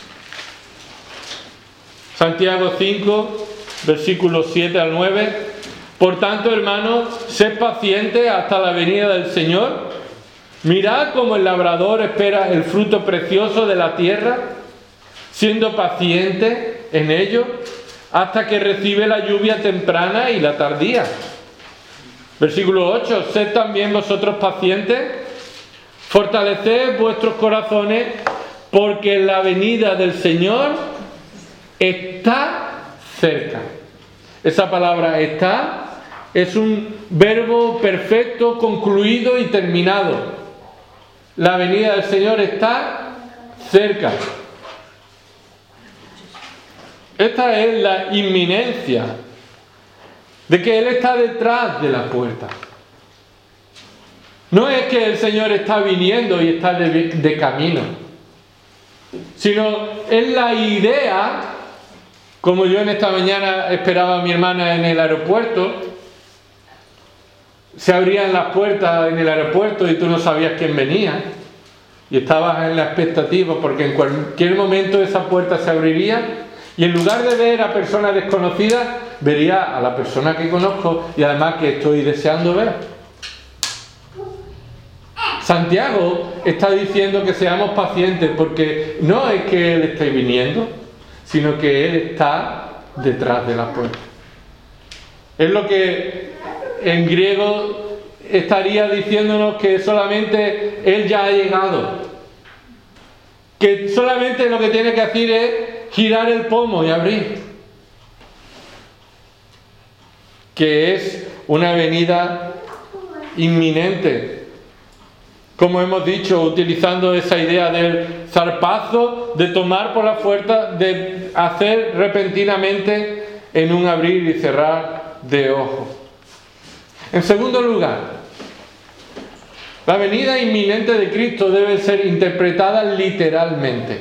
Santiago cinco, versículos siete al nueve. Por tanto, hermanos, sed pacientes hasta la venida del Señor. Mirad cómo el labrador espera el fruto precioso de la tierra, siendo paciente en ello, hasta que recibe la lluvia temprana y la tardía. Versículo ocho. Sed también vosotros pacientes, fortaleced vuestros corazones, porque la venida del Señor está cerca. Esa palabra está es un verbo perfecto, concluido y terminado. La venida del Señor está cerca. Esta es la inminencia de que Él está detrás de la puerta. No es que el Señor está viniendo y está de, de camino, sino es la idea, como yo en esta mañana esperaba a mi hermana en el aeropuerto. Se abrían las puertas en el aeropuerto y tú no sabías quién venía. Y estabas en la expectativa porque en cualquier momento esa puerta se abriría y en lugar de ver a personas desconocidas, vería a la persona que conozco y además que estoy deseando ver. Santiago está diciendo que seamos pacientes porque no es que Él esté viniendo, sino que Él está detrás de la puerta. Es lo que en griego estaría diciéndonos que solamente Él ya ha llegado. que solamente lo que tiene que hacer es girar el pomo y abrir, que es una venida inminente. Como hemos dicho, utilizando esa idea del zarpazo, de tomar por la fuerza, de hacer repentinamente en un abrir y cerrar de ojos. En segundo lugar, la venida inminente de Cristo debe ser interpretada literalmente.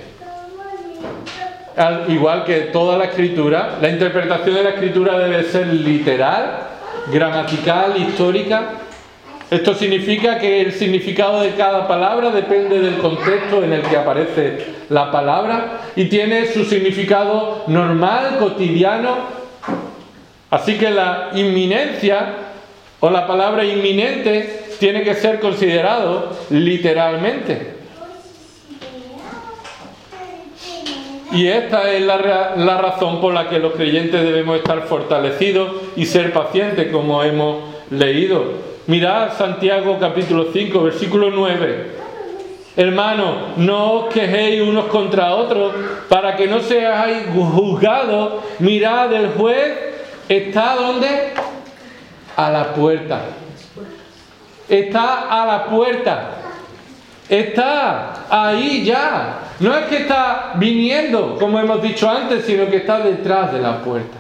Al igual que toda la Escritura, la interpretación de la Escritura debe ser literal, gramatical, histórica. Esto significa que el significado de cada palabra depende del contexto en el que aparece la palabra y tiene su significado normal, cotidiano. Así que la inminencia o la palabra inminente tiene que ser considerado literalmente. Y esta es la, la razón por la que los creyentes debemos estar fortalecidos y ser pacientes, como hemos leído. Mirad Santiago capítulo cinco, versículo nueve. Hermanos, no os quejéis unos contra otros para que no seáis juzgados. Mirad, el juez está ¿dónde? A la puerta. Está a la puerta. Está ahí ya. No es que está viniendo, como hemos dicho antes, sino que está detrás de la puerta.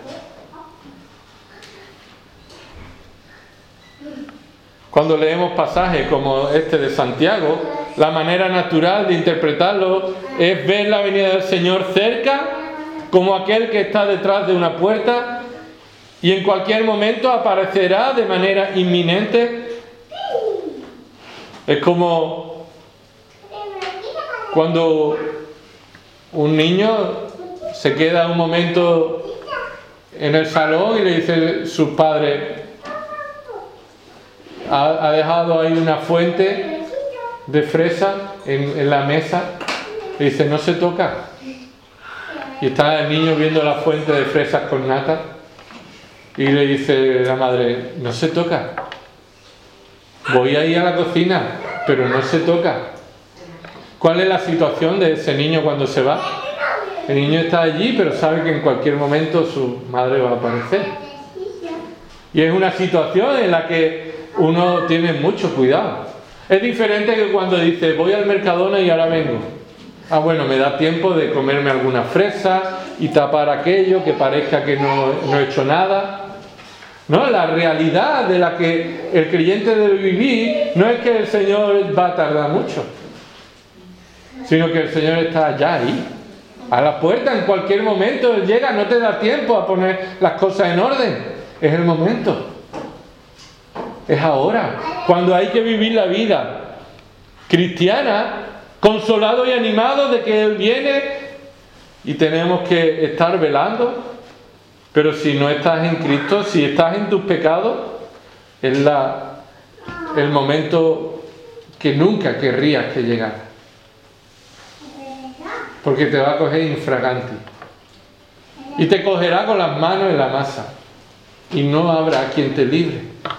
Cuando leemos pasajes como este de Santiago, la manera natural de interpretarlo es ver la venida del Señor cerca, como aquel que está detrás de una puerta y en cualquier momento aparecerá de manera inminente. Es como cuando un niño se queda un momento en el salón y le dice a sus padres: Ha, ha dejado ahí una fuente de fresa en, en la mesa. Y dice: no se toca. Y está el niño viendo la fuente de fresas con nata. Y le dice la madre: no se toca. Voy a ir a la cocina, pero no se toca. ¿Cuál es la situación de ese niño cuando se va? El niño está allí, pero sabe que en cualquier momento su madre va a aparecer. Y es una situación en la que uno tiene mucho cuidado. Es diferente que cuando dice: voy al Mercadona y ahora vengo. Ah, bueno, me da tiempo de comerme alguna fresa y tapar aquello, que parezca que no, no he hecho nada. No, la realidad de la que el creyente debe vivir no es que el Señor va a tardar mucho, sino que el Señor está ya ahí, a la puerta. En cualquier momento Él llega. No te da tiempo a poner las cosas en orden. Es el momento. Es ahora, cuando hay que vivir la vida cristiana, consolado y animado de que Él viene, y tenemos que estar velando. Pero si no estás en Cristo, si estás en tus pecados, es la, el momento que nunca querrías que llegara, porque te va a coger infraganti y te cogerá con las manos en la masa y no habrá quien te libre.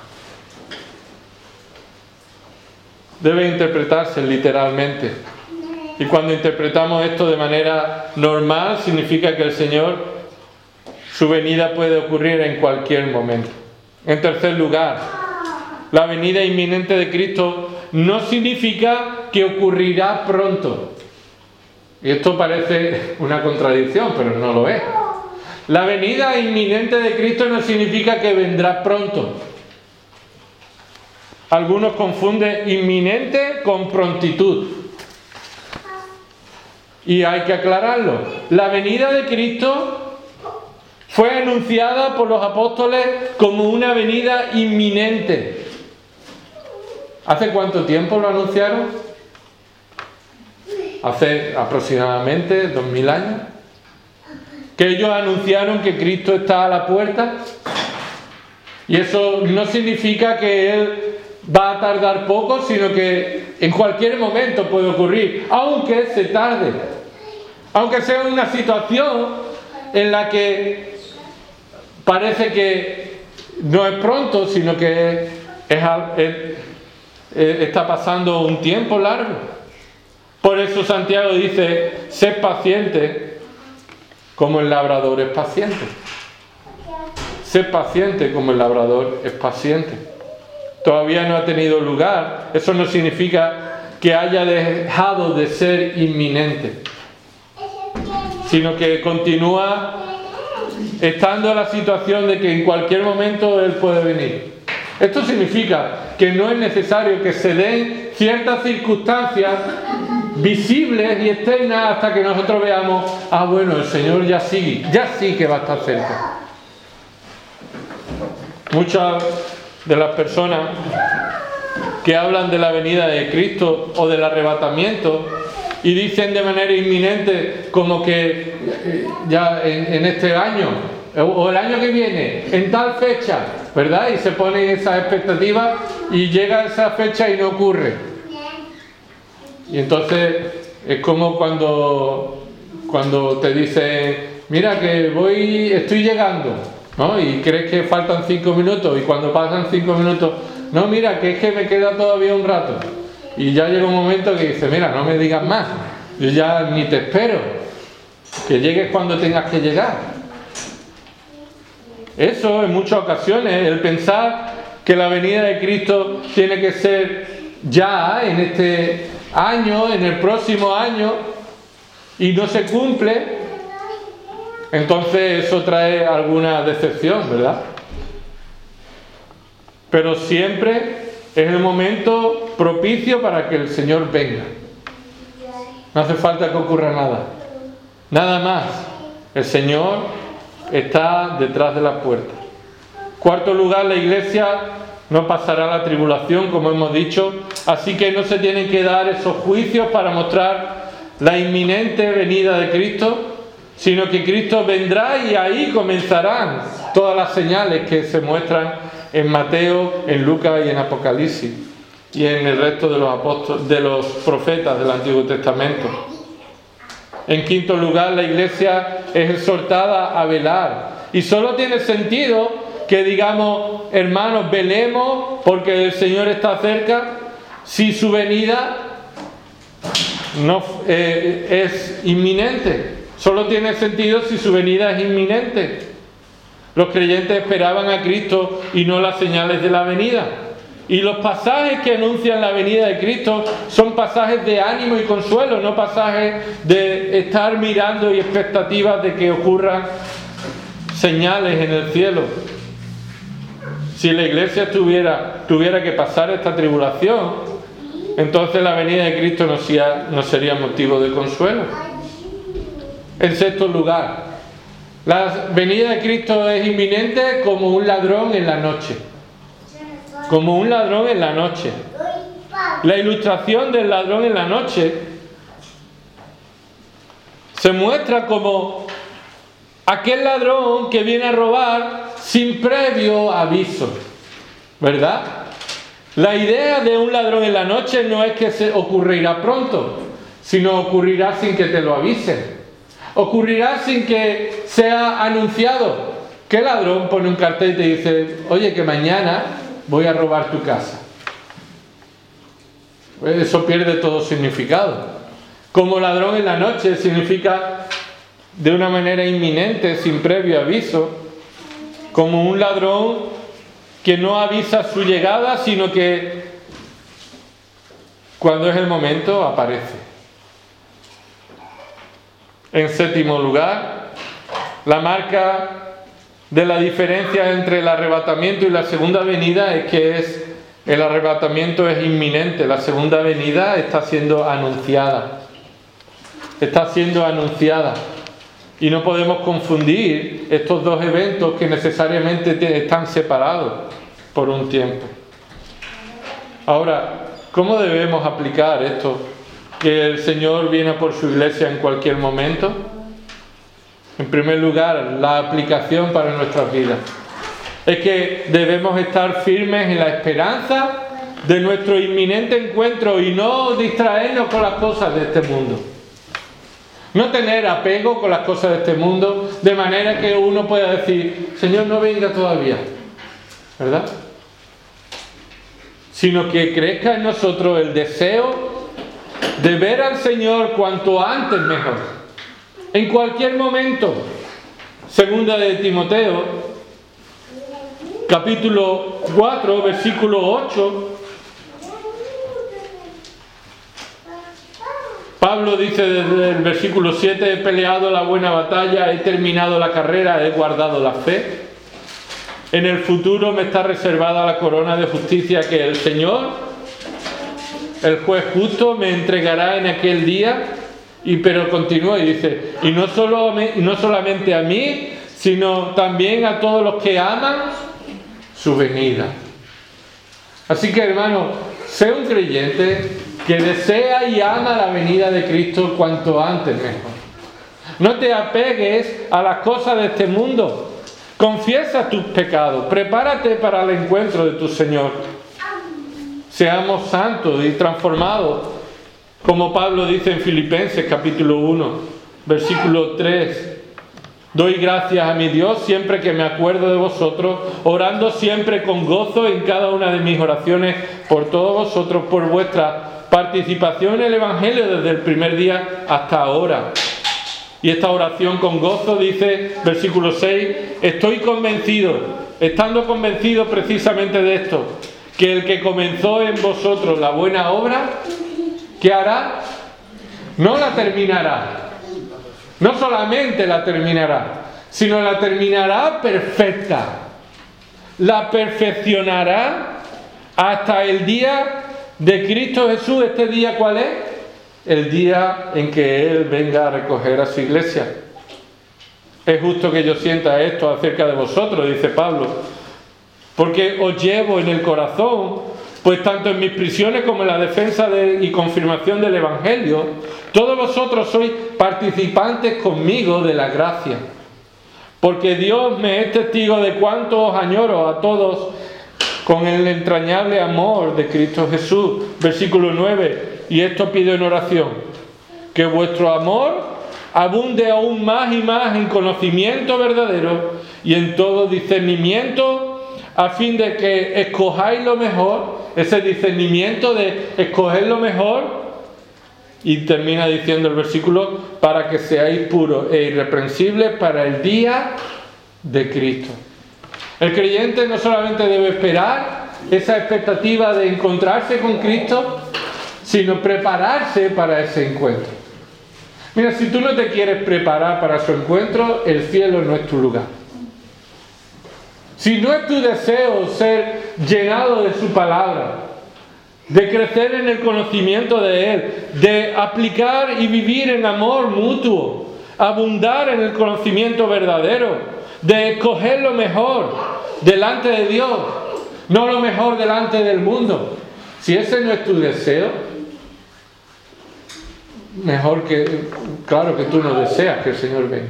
Debe interpretarse literalmente. Y cuando interpretamos esto de manera normal, significa que el Señor, su venida puede ocurrir en cualquier momento. En tercer lugar, la venida inminente de Cristo no significa que ocurrirá pronto. Y esto parece una contradicción, pero no lo es. La venida inminente de Cristo no significa que vendrá pronto. Algunos confunden inminente con prontitud. Y hay que aclararlo. La venida de Cristo fue anunciada por los apóstoles como una venida inminente. ¿Hace cuánto tiempo lo anunciaron? Hace aproximadamente dos mil años. Que ellos anunciaron que Cristo está a la puerta. Y eso no significa que Él va a tardar poco, sino que en cualquier momento puede ocurrir, aunque se tarde. Aunque sea una situación en la que parece que no es pronto, sino que es, es, es, está pasando un tiempo largo. Por eso Santiago dice, sed paciente como el labrador es paciente. Sed paciente como el labrador es paciente. Todavía no ha tenido lugar. Eso no significa que haya dejado de ser inminente, sino que continúa estando en la situación de que en cualquier momento Él puede venir. Esto significa que no es necesario que se den ciertas circunstancias visibles y externas hasta que nosotros veamos, ah bueno, el Señor ya sí, ya sí que va a estar cerca. Muchas de las personas que hablan de la venida de Cristo o del arrebatamiento y dicen de manera inminente como que ya en, en este año o el año que viene, en tal fecha, ¿verdad? Y se ponen esas expectativas y llega esa fecha y no ocurre. Y entonces es como cuando, cuando te dicen, mira que voy, estoy llegando, ¿no? Y crees que faltan cinco minutos y cuando pasan cinco minutos, no, mira que es que me queda todavía un rato. Y ya llega un momento que dice, mira, no me digas más, yo ya ni te espero, que llegues cuando tengas que llegar. Eso en muchas ocasiones, el pensar que la venida de Cristo tiene que ser ya, en este año, en el próximo año, y no se cumple, entonces eso trae alguna decepción, ¿verdad? Pero siempre es el momento propicio para que el Señor venga. No hace falta que ocurra nada. Nada más. El Señor está detrás de la puerta. Cuarto lugar, la iglesia no pasará la tribulación, como hemos dicho, así que no se tienen que dar esos juicios para mostrar la inminente venida de Cristo, sino que Cristo vendrá y ahí comenzarán todas las señales que se muestran en Mateo, en Lucas y en Apocalipsis y en el resto de los apóstoles, de los profetas del Antiguo Testamento. En quinto lugar, la iglesia es exhortada a velar. Y solo tiene sentido que digamos, hermanos, velemos porque el Señor está cerca, si su venida no eh, es inminente. Solo tiene sentido si su venida es inminente. Los creyentes esperaban a Cristo y no las señales de la venida. Y los pasajes que anuncian la venida de Cristo son pasajes de ánimo y consuelo, no pasajes de estar mirando y expectativas de que ocurran señales en el cielo. Si la iglesia tuviera, tuviera que pasar esta tribulación, entonces la venida de Cristo no sería, no sería motivo de consuelo. En sexto lugar, la venida de Cristo es inminente como un ladrón en la noche. Como un ladrón en la noche. La ilustración del ladrón en la noche se muestra como aquel ladrón que viene a robar sin previo aviso, ¿verdad? La idea de un ladrón en la noche no es que se ocurrirá pronto, sino ocurrirá sin que te lo avisen. Ocurrirá sin que sea anunciado. ¿Qué ladrón pone un cartel y te dice, oye, que mañana voy a robar tu casa? Eso pierde todo significado. Como ladrón en la noche significa de una manera inminente, sin previo aviso, como un ladrón que no avisa su llegada, sino que cuando es el momento aparece. En séptimo lugar, la marca de la diferencia entre el arrebatamiento y la segunda venida es que es, el arrebatamiento es inminente, la segunda venida está siendo anunciada. Está siendo anunciada. Y no podemos confundir estos dos eventos que necesariamente están separados por un tiempo. Ahora, ¿cómo debemos aplicar esto? Que el Señor viene por su iglesia en cualquier momento. En primer lugar, la aplicación para nuestras vidas es que debemos estar firmes en la esperanza de nuestro inminente encuentro y no distraernos con las cosas de este mundo. No tener apego con las cosas de este mundo, de manera que uno pueda decir, Señor, no venga todavía, ¿verdad? Sino que crezca en nosotros el deseo de ver al Señor cuanto antes mejor, en cualquier momento. Segunda de Timoteo, capítulo cuatro, versículo ocho. Pablo dice desde el versículo siete: he peleado la buena batalla, he terminado la carrera, he guardado la fe. En el futuro me está reservada la corona de justicia que el Señor, el juez justo, me entregará en aquel día. Y pero continúa y dice: y no, solo, no solamente a mí, sino también a todos los que aman su venida. Así que, hermano, sé un creyente que desea y ama la venida de Cristo cuanto antes mejor. No te apegues a las cosas de este mundo. Confiesa tus pecados. Prepárate para el encuentro de tu Señor. Seamos santos y transformados, como Pablo dice en Filipenses capítulo uno, versículo tres. Doy gracias a mi Dios siempre que me acuerdo de vosotros, orando siempre con gozo en cada una de mis oraciones por todos vosotros, por vuestra participación en el Evangelio desde el primer día hasta ahora. Y esta oración con gozo dice, versículo seis, estoy convencido, estando convencido precisamente de esto, que el que comenzó en vosotros la buena obra, ¿qué hará? No la terminará. No solamente la terminará, sino la terminará perfecta. La perfeccionará hasta el día de Cristo Jesús. ¿Este día cuál es? El día en que Él venga a recoger a su iglesia. Es justo que yo sienta esto acerca de vosotros, dice Pablo, porque os llevo en el corazón, pues tanto en mis prisiones como en la defensa de, y confirmación del Evangelio, todos vosotros sois participantes conmigo de la gracia. Porque Dios me es testigo de cuánto os añoro a todos con el entrañable amor de Cristo Jesús. Versículo nueve, y esto pido en oración, que vuestro amor abunde aún más y más en conocimiento verdadero y en todo discernimiento, a fin de que escojáis lo mejor, ese discernimiento de escoger lo mejor, y termina diciendo el versículo, para que seáis puros e irreprensibles para el día de Cristo. El creyente no solamente debe esperar esa expectativa de encontrarse con Cristo, sino prepararse para ese encuentro. Mira, si tú no te quieres preparar para su encuentro, el cielo no es tu lugar. Si no es tu deseo ser llenado de su palabra, de crecer en el conocimiento de Él, de aplicar y vivir en amor mutuo, abundar en el conocimiento verdadero, de escoger lo mejor delante de Dios, no lo mejor delante del mundo. Si ese no es tu deseo, mejor que, claro que tú no deseas que el Señor venga.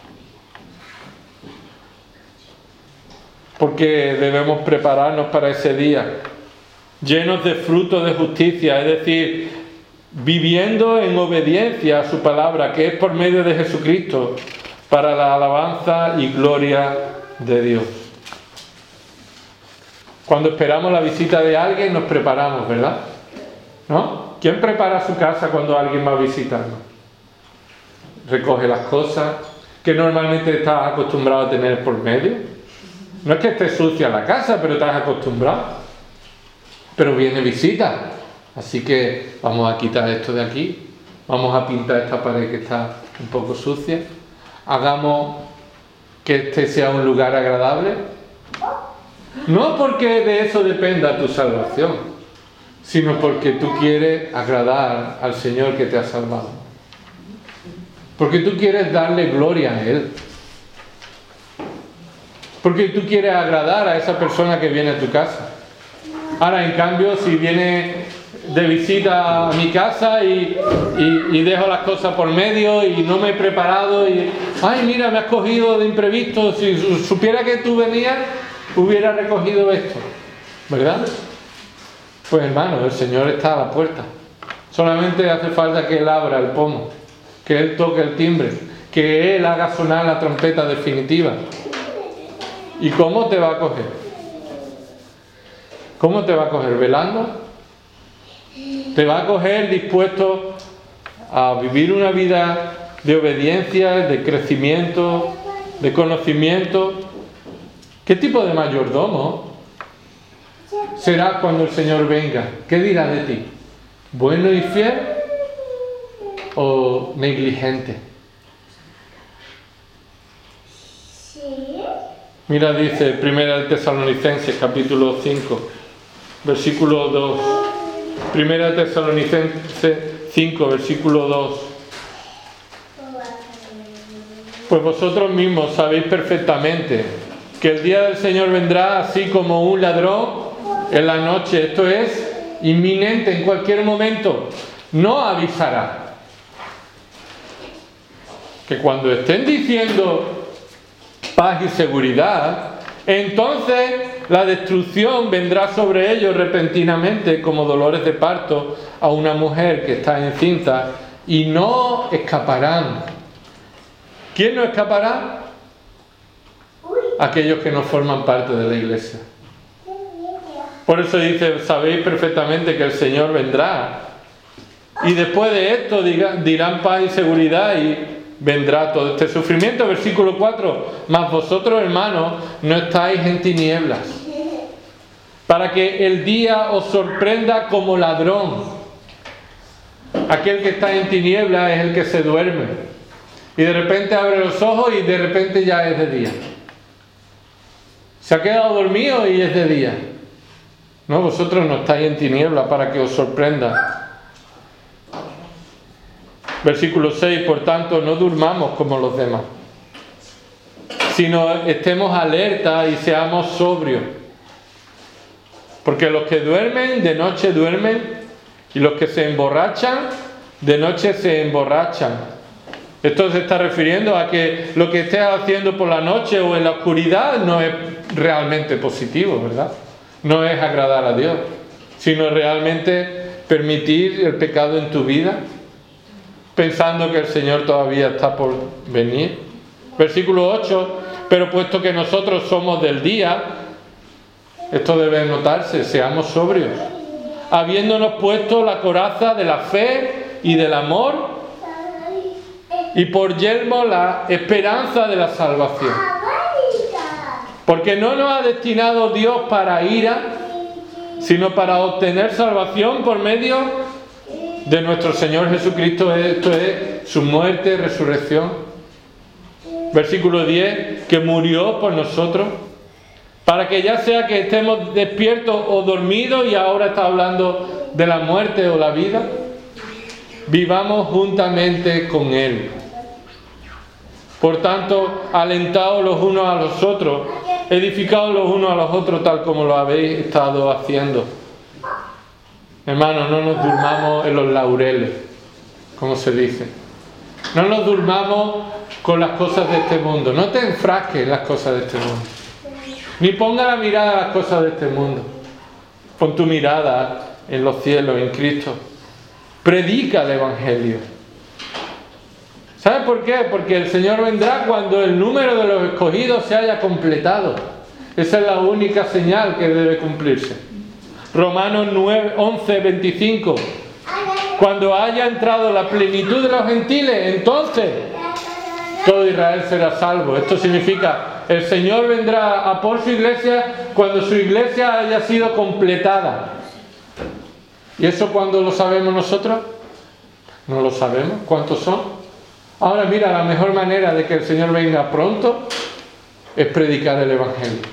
Porque debemos prepararnos para ese día, llenos de frutos de justicia, es decir, viviendo en obediencia a su palabra, que es por medio de Jesucristo, para la alabanza y gloria de Dios. Cuando esperamos la visita de alguien, nos preparamos, ¿verdad? ¿No? ¿Quién prepara su casa cuando alguien va a visitarnos? Recoge las cosas que normalmente estás acostumbrado a tener por medio. No es que esté sucia la casa, pero estás acostumbrado. Pero viene visita. Así que vamos a quitar esto de aquí. Vamos a pintar esta pared que está un poco sucia. Hagamos que este sea un lugar agradable. No porque de eso dependa tu salvación, sino porque tú quieres agradar al Señor que te ha salvado. Porque tú quieres darle gloria a Él. Porque tú quieres agradar a esa persona que viene a tu casa. Ahora, en cambio, si viene de visita a mi casa y, y, y dejo las cosas por medio y no me he preparado y, ay, mira, me has cogido de imprevisto, si supiera que tú venías, hubiera recogido esto, ¿verdad? Pues hermano, el Señor está a la puerta. Solamente hace falta que Él abra el pomo, que Él toque el timbre, que Él haga sonar la trompeta definitiva. ¿Y cómo te va a coger? ¿Cómo te va a coger? ¿Velando? Te va a coger dispuesto a vivir una vida de obediencia, de crecimiento, de conocimiento. ¿Qué tipo de mayordomo será cuando el Señor venga? ¿Qué dirá de ti? ¿Bueno y fiel o negligente? Mira, dice Primera de Tesalonicenses, capítulo cinco, versículo dos. Primera de Tesalonicenses cinco, versículo dos. Pues vosotros mismos sabéis perfectamente que el día del Señor vendrá así como un ladrón en la noche. Esto es inminente, en cualquier momento. No avisará. Que cuando estén diciendo paz y seguridad, entonces la destrucción vendrá sobre ellos repentinamente como dolores de parto a una mujer que está encinta, y no escaparán. ¿Quién no escapará? Aquellos que no forman parte de la iglesia. Por eso dice, sabéis perfectamente que el Señor vendrá, y después de esto dirán paz y seguridad, y vendrá todo este sufrimiento. Versículo cuatro. Mas vosotros, hermanos, no estáis en tinieblas, para que el día os sorprenda como ladrón. Aquel que está en tinieblas es el que se duerme, y de repente abre los ojos y de repente ya es de día. Se ha quedado dormido y es de día. No, vosotros no estáis en tinieblas para que os sorprenda. Versículo seis. Por tanto, no durmamos como los demás, sino estemos alerta y seamos sobrios. Porque los que duermen, de noche duermen, y los que se emborrachan, de noche se emborrachan. Esto se está refiriendo a que lo que estés haciendo por la noche o en la oscuridad no es realmente positivo, ¿verdad? No es agradar a Dios, sino realmente permitir el pecado en tu vida, pensando que el Señor todavía está por venir. Versículo ocho. Pero puesto que nosotros somos del día, esto debe notarse, seamos sobrios, habiéndonos puesto la coraza de la fe y del amor, y por yelmo la esperanza de la salvación. Porque no nos ha destinado Dios para ira, sino para obtener salvación por medio de nuestro Señor Jesucristo. Esto es su muerte y resurrección. Versículo diez. Que murió por nosotros, para que ya sea que estemos despiertos o dormidos, y ahora está hablando de la muerte o la vida, vivamos juntamente con Él. Por tanto, alentaos los unos a los otros, edificaos los unos a los otros, tal como lo habéis estado haciendo. Hermanos, no nos durmamos en los laureles, como se dice. No nos durmamos con las cosas de este mundo. No te enfrasques en las cosas de este mundo. Ni ponga la mirada a las cosas de este mundo. Pon tu mirada en los cielos, en Cristo. Predica el Evangelio. ¿Sabes por qué? Porque el Señor vendrá cuando el número de los escogidos se haya completado. Esa es la única señal que debe cumplirse. Romanos nueve, once, veinticinco. Cuando haya entrado la plenitud de los gentiles, entonces todo Israel será salvo. Esto significa, el Señor vendrá a por su iglesia cuando su iglesia haya sido completada. ¿Y eso cuándo lo sabemos nosotros? No lo sabemos. ¿Cuántos son? Ahora mira, la mejor manera de que el Señor venga pronto es predicar el Evangelio.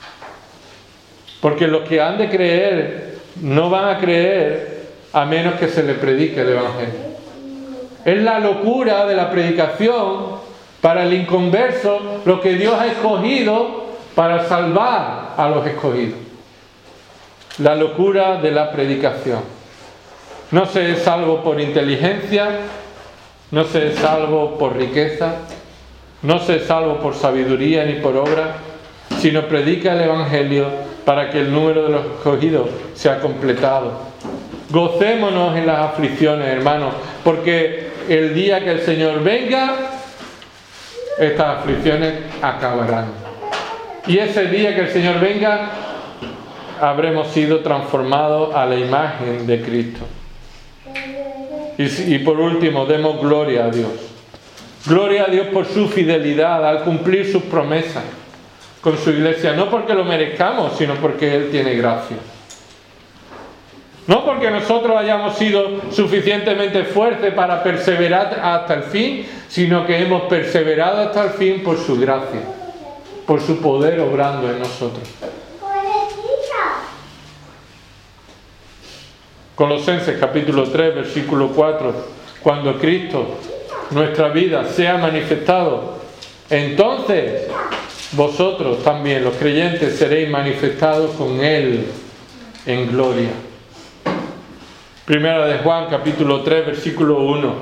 Porque los que han de creer no van a creer a menos que se les predique el Evangelio. Es la locura de la predicación para el inconverso, lo que Dios ha escogido para salvar a los escogidos. La locura de la predicación. No se es salvo por inteligencia, no se es salvo por riqueza, no se es salvo por sabiduría ni por obra, sino predica el Evangelio para que el número de los escogidos sea completado. Gocémonos en las aflicciones, hermanos, porque el día que el Señor venga, estas aflicciones acabarán. Y ese día que el Señor venga, habremos sido transformados a la imagen de Cristo. Y, y por último, demos gloria a Dios. Gloria a Dios por su fidelidad al cumplir sus promesas con su iglesia, no porque lo merezcamos, sino porque Él tiene gracia. No porque nosotros hayamos sido suficientemente fuertes para perseverar hasta el fin, sino que hemos perseverado hasta el fin por su gracia, por su poder obrando en nosotros. Colosenses capítulo tres, versículo cuatro. Cuando Cristo, nuestra vida, sea manifestado, entonces vosotros también, los creyentes, seréis manifestados con Él en gloria. Primera de Juan, capítulo tres, versículo uno.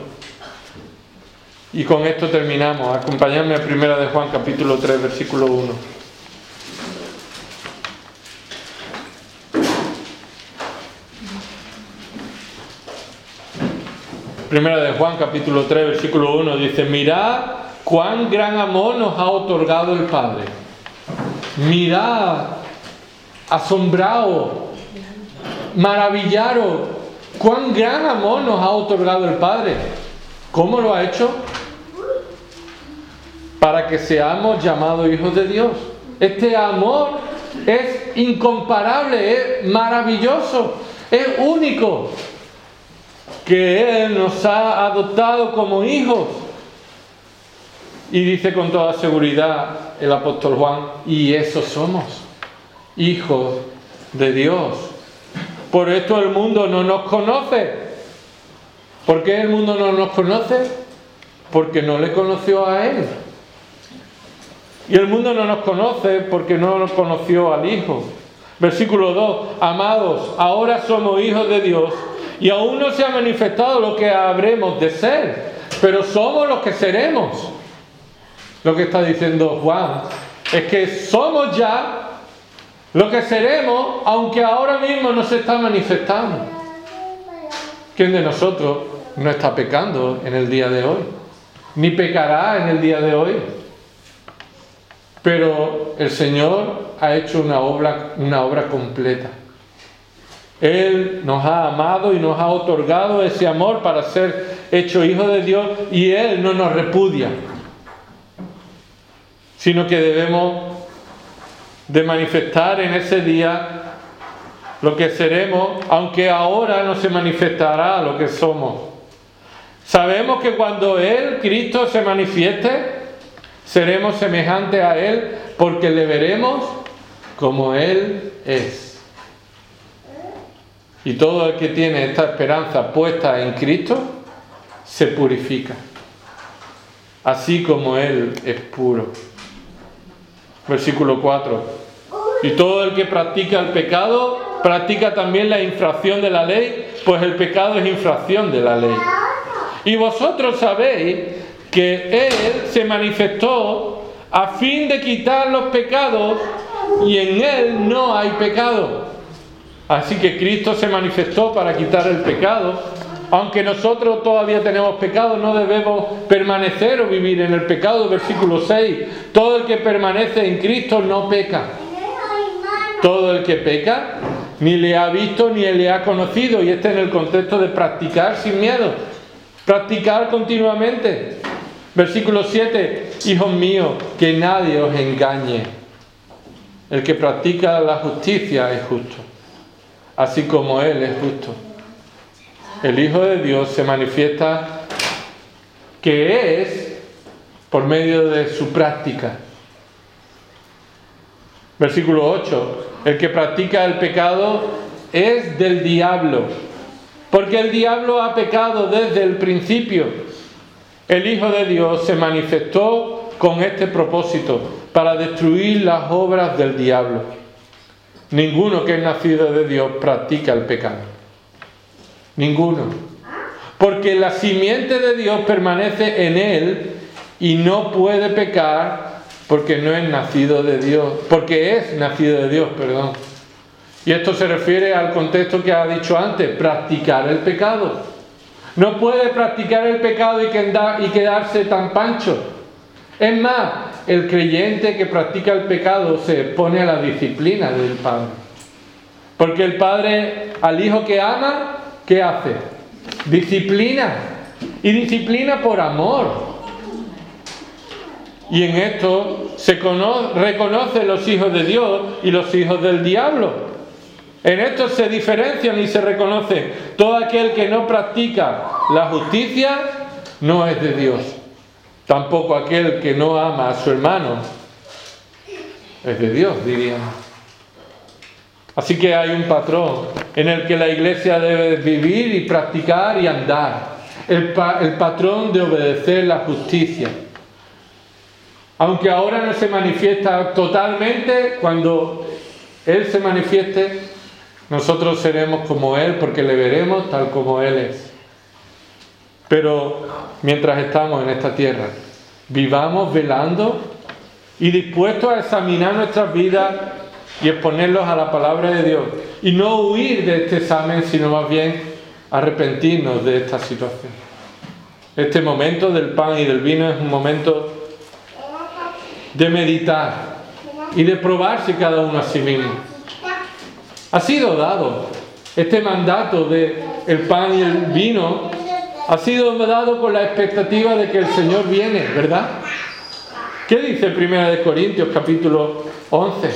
Y con esto terminamos. Acompañadme a Primera de Juan, capítulo tres, versículo uno. Primera de Juan, capítulo tres, versículo uno, dice: mirad cuán gran amor nos ha otorgado el Padre. Mirad, asombraos, maravillaros, cuán gran amor nos ha otorgado el Padre. ¿Cómo lo ha hecho? Para que seamos llamados hijos de Dios. Este amor es incomparable, es maravilloso, es único. Que Él nos ha adoptado como hijos. Y dice con toda seguridad el apóstol Juan: y eso somos, hijos de Dios. Por esto el mundo no nos conoce. ¿Por qué el mundo no nos conoce? Porque no le conoció a Él. Y el mundo no nos conoce porque no nos conoció al Hijo. Versículo dos: amados, ahora somos hijos de Dios, y aún no se ha manifestado lo que habremos de ser, pero somos los que seremos. Lo que está diciendo Juan es que somos ya lo que seremos, aunque ahora mismo no se está manifestando. ¿Quién de nosotros no está pecando en el día de hoy? Ni pecará en el día de hoy. Pero el Señor ha hecho una obra, una obra completa. Él nos ha amado y nos ha otorgado ese amor para ser hecho hijos de Dios, y Él no nos repudia, sino que debemos de manifestar en ese día lo que seremos, aunque ahora no se manifestará lo que somos. Sabemos que cuando Él, Cristo, se manifieste, seremos semejantes a Él, porque le veremos como Él es. Y todo el que tiene esta esperanza puesta en Cristo se purifica, así como Él es puro. Versículo cuatro: y todo el que practica el pecado practica también la infracción de la ley, pues el pecado es infracción de la ley. Y vosotros sabéis que Él se manifestó a fin de quitar los pecados, y en Él no hay pecado. Así que Cristo se manifestó para quitar el pecado. Aunque nosotros todavía tenemos pecado, no debemos permanecer o vivir en el pecado. Versículo seis: todo el que permanece en Cristo no peca. Todo el que peca ni le ha visto ni le ha conocido. Y este en el contexto de practicar sin miedo, practicar continuamente. Versículo siete: hijos míos, que nadie os engañe. El que practica la justicia es justo, así como Él es justo. El Hijo de Dios se manifiesta que es por medio de su práctica. Versículo ocho: el que practica el pecado es del diablo, porque el diablo ha pecado desde el principio. El Hijo de Dios se manifestó con este propósito, para destruir las obras del diablo. Ninguno que es nacido de Dios practica el pecado. Ninguno. Porque la simiente de Dios permanece en él y no puede pecar porque no es nacido de Dios. Porque es nacido de Dios, perdón. Y esto se refiere al contexto que ha dicho antes, practicar el pecado. No puede practicar el pecado y quedarse tan pancho. Es más, el creyente que practica el pecado se expone a la disciplina del Padre. Porque el padre al hijo que ama, ¿qué hace? Disciplina. Y disciplina por amor. Y en esto se cono- reconocen los hijos de Dios y los hijos del diablo. En esto se diferencian y se reconocen. Todo aquel que no practica la justicia no es de Dios. Tampoco aquel que no ama a su hermano es de Dios, diríamos. Así que hay un patrón en el que la Iglesia debe vivir y practicar y andar. El, pa- el patrón de obedecer la justicia. Aunque ahora no se manifiesta totalmente, cuando Él se manifieste, nosotros seremos como Él porque le veremos tal como Él es. Pero mientras estamos en esta tierra, vivamos velando y dispuestos a examinar nuestras vidas y exponerlos a la palabra de Dios. Y no huir de este examen, sino más bien arrepentirnos de esta situación. Este momento del pan y del vino es un momento de meditar y de probarse cada uno a sí mismo. Ha sido dado este mandato de el pan y el vino, ha sido dado con la expectativa de que el Señor viene, ¿verdad? ¿Qué dice Primera de Corintios capítulo once?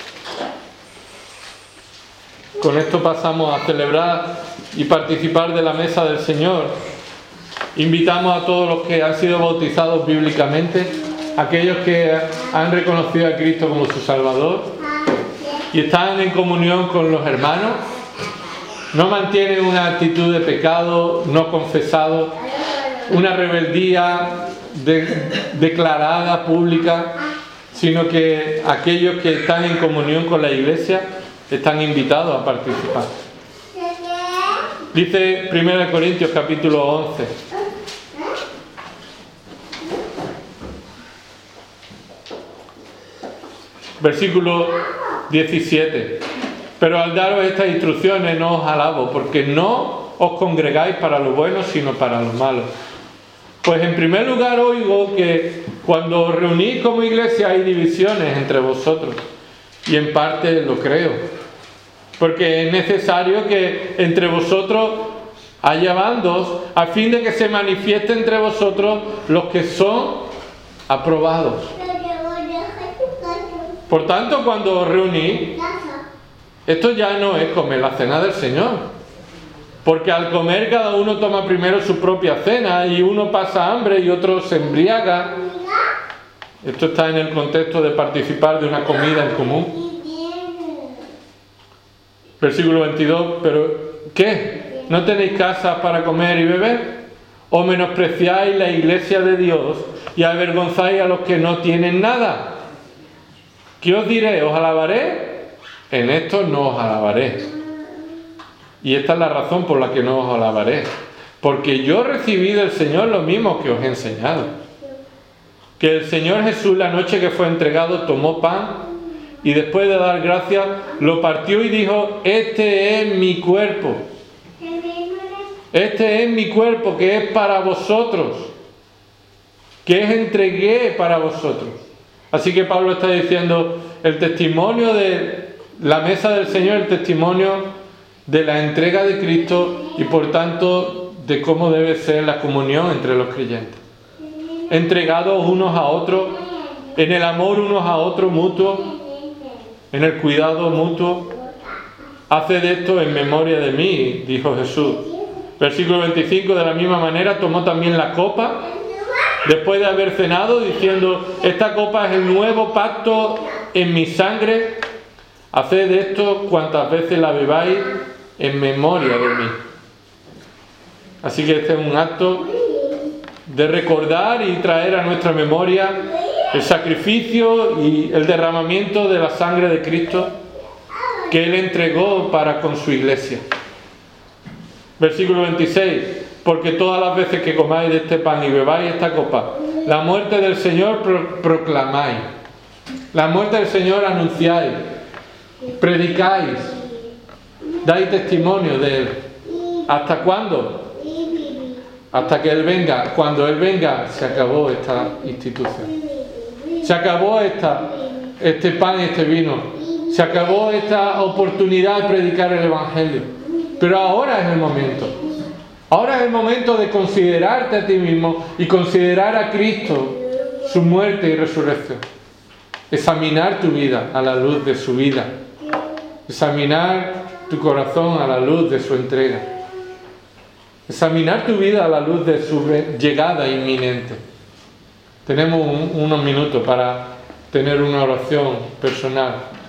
Con esto pasamos a celebrar y participar de la mesa del Señor. Invitamos a todos los que han sido bautizados bíblicamente, aquellos que han reconocido a Cristo como su Salvador y están en comunión con los hermanos, no mantienen una actitud de pecado no confesado, una rebeldía de, declarada, pública, sino que aquellos que están en comunión con la Iglesia están invitados a participar. Dice Primera de Corintios capítulo once. Versículo diecisiete. Pero al daros estas instrucciones no os alabo, porque no os congregáis para lo bueno, sino para lo malo. Pues en primer lugar oigo que cuando os reunís como iglesia hay divisiones entre vosotros. Y en parte lo creo. Porque es necesario que entre vosotros haya bandos, a fin de que se manifieste entre vosotros los que son aprobados. Por tanto, cuando os reunís, esto ya no es comer la cena del Señor. Porque al comer cada uno toma primero su propia cena y uno pasa hambre y otro se embriaga. Esto está en el contexto de participar de una comida en común. Versículo veintidós. ¿Pero qué? ¿No tenéis casas para comer y beber? ¿O menospreciáis la iglesia de Dios y avergonzáis a los que no tienen nada? ¿Qué os diré? ¿Os alabaré? En esto no os alabaré. Y esta es la razón por la que no os alabaré. Porque yo recibí del Señor lo mismo que os he enseñado. Que el Señor Jesús, la noche que fue entregado, tomó pan y después de dar gracias, lo partió y dijo: este es mi cuerpo. Este es mi cuerpo que es para vosotros. Que os entregué para vosotros. Así que Pablo está diciendo, el testimonio de la mesa del Señor, el testimonio de la entrega de Cristo y por tanto de cómo debe ser la comunión entre los creyentes. Entregados unos a otros, en el amor unos a otros mutuo, en el cuidado mutuo. Haced esto en memoria de mí, dijo Jesús. Versículo veinticinco, de la misma manera tomó también la copa, después de haber cenado, diciendo: esta copa es el nuevo pacto en mi sangre. Haced esto cuantas veces la bebáis en memoria de mí. Así que este es un acto de recordar y traer a nuestra memoria el sacrificio y el derramamiento de la sangre de Cristo que Él entregó para con su iglesia. Versículo veintiséis. Porque todas las veces que comáis de este pan y bebáis esta copa, la muerte del Señor pro- proclamáis. La muerte del Señor anunciáis, predicáis, dais testimonio de Él. ¿Hasta cuándo? Hasta que Él venga. Cuando Él venga, se acabó esta institución. Se acabó esta, este pan y este vino. Se acabó esta oportunidad de predicar el Evangelio. Pero ahora es el momento. Ahora es el momento de considerarte a ti mismo y considerar a Cristo, su muerte y resurrección. Examinar tu vida a la luz de su vida. Examinar tu corazón a la luz de su entrega. Examinar tu vida a la luz de su llegada inminente. Tenemos un, unos minutos para tener una oración personal.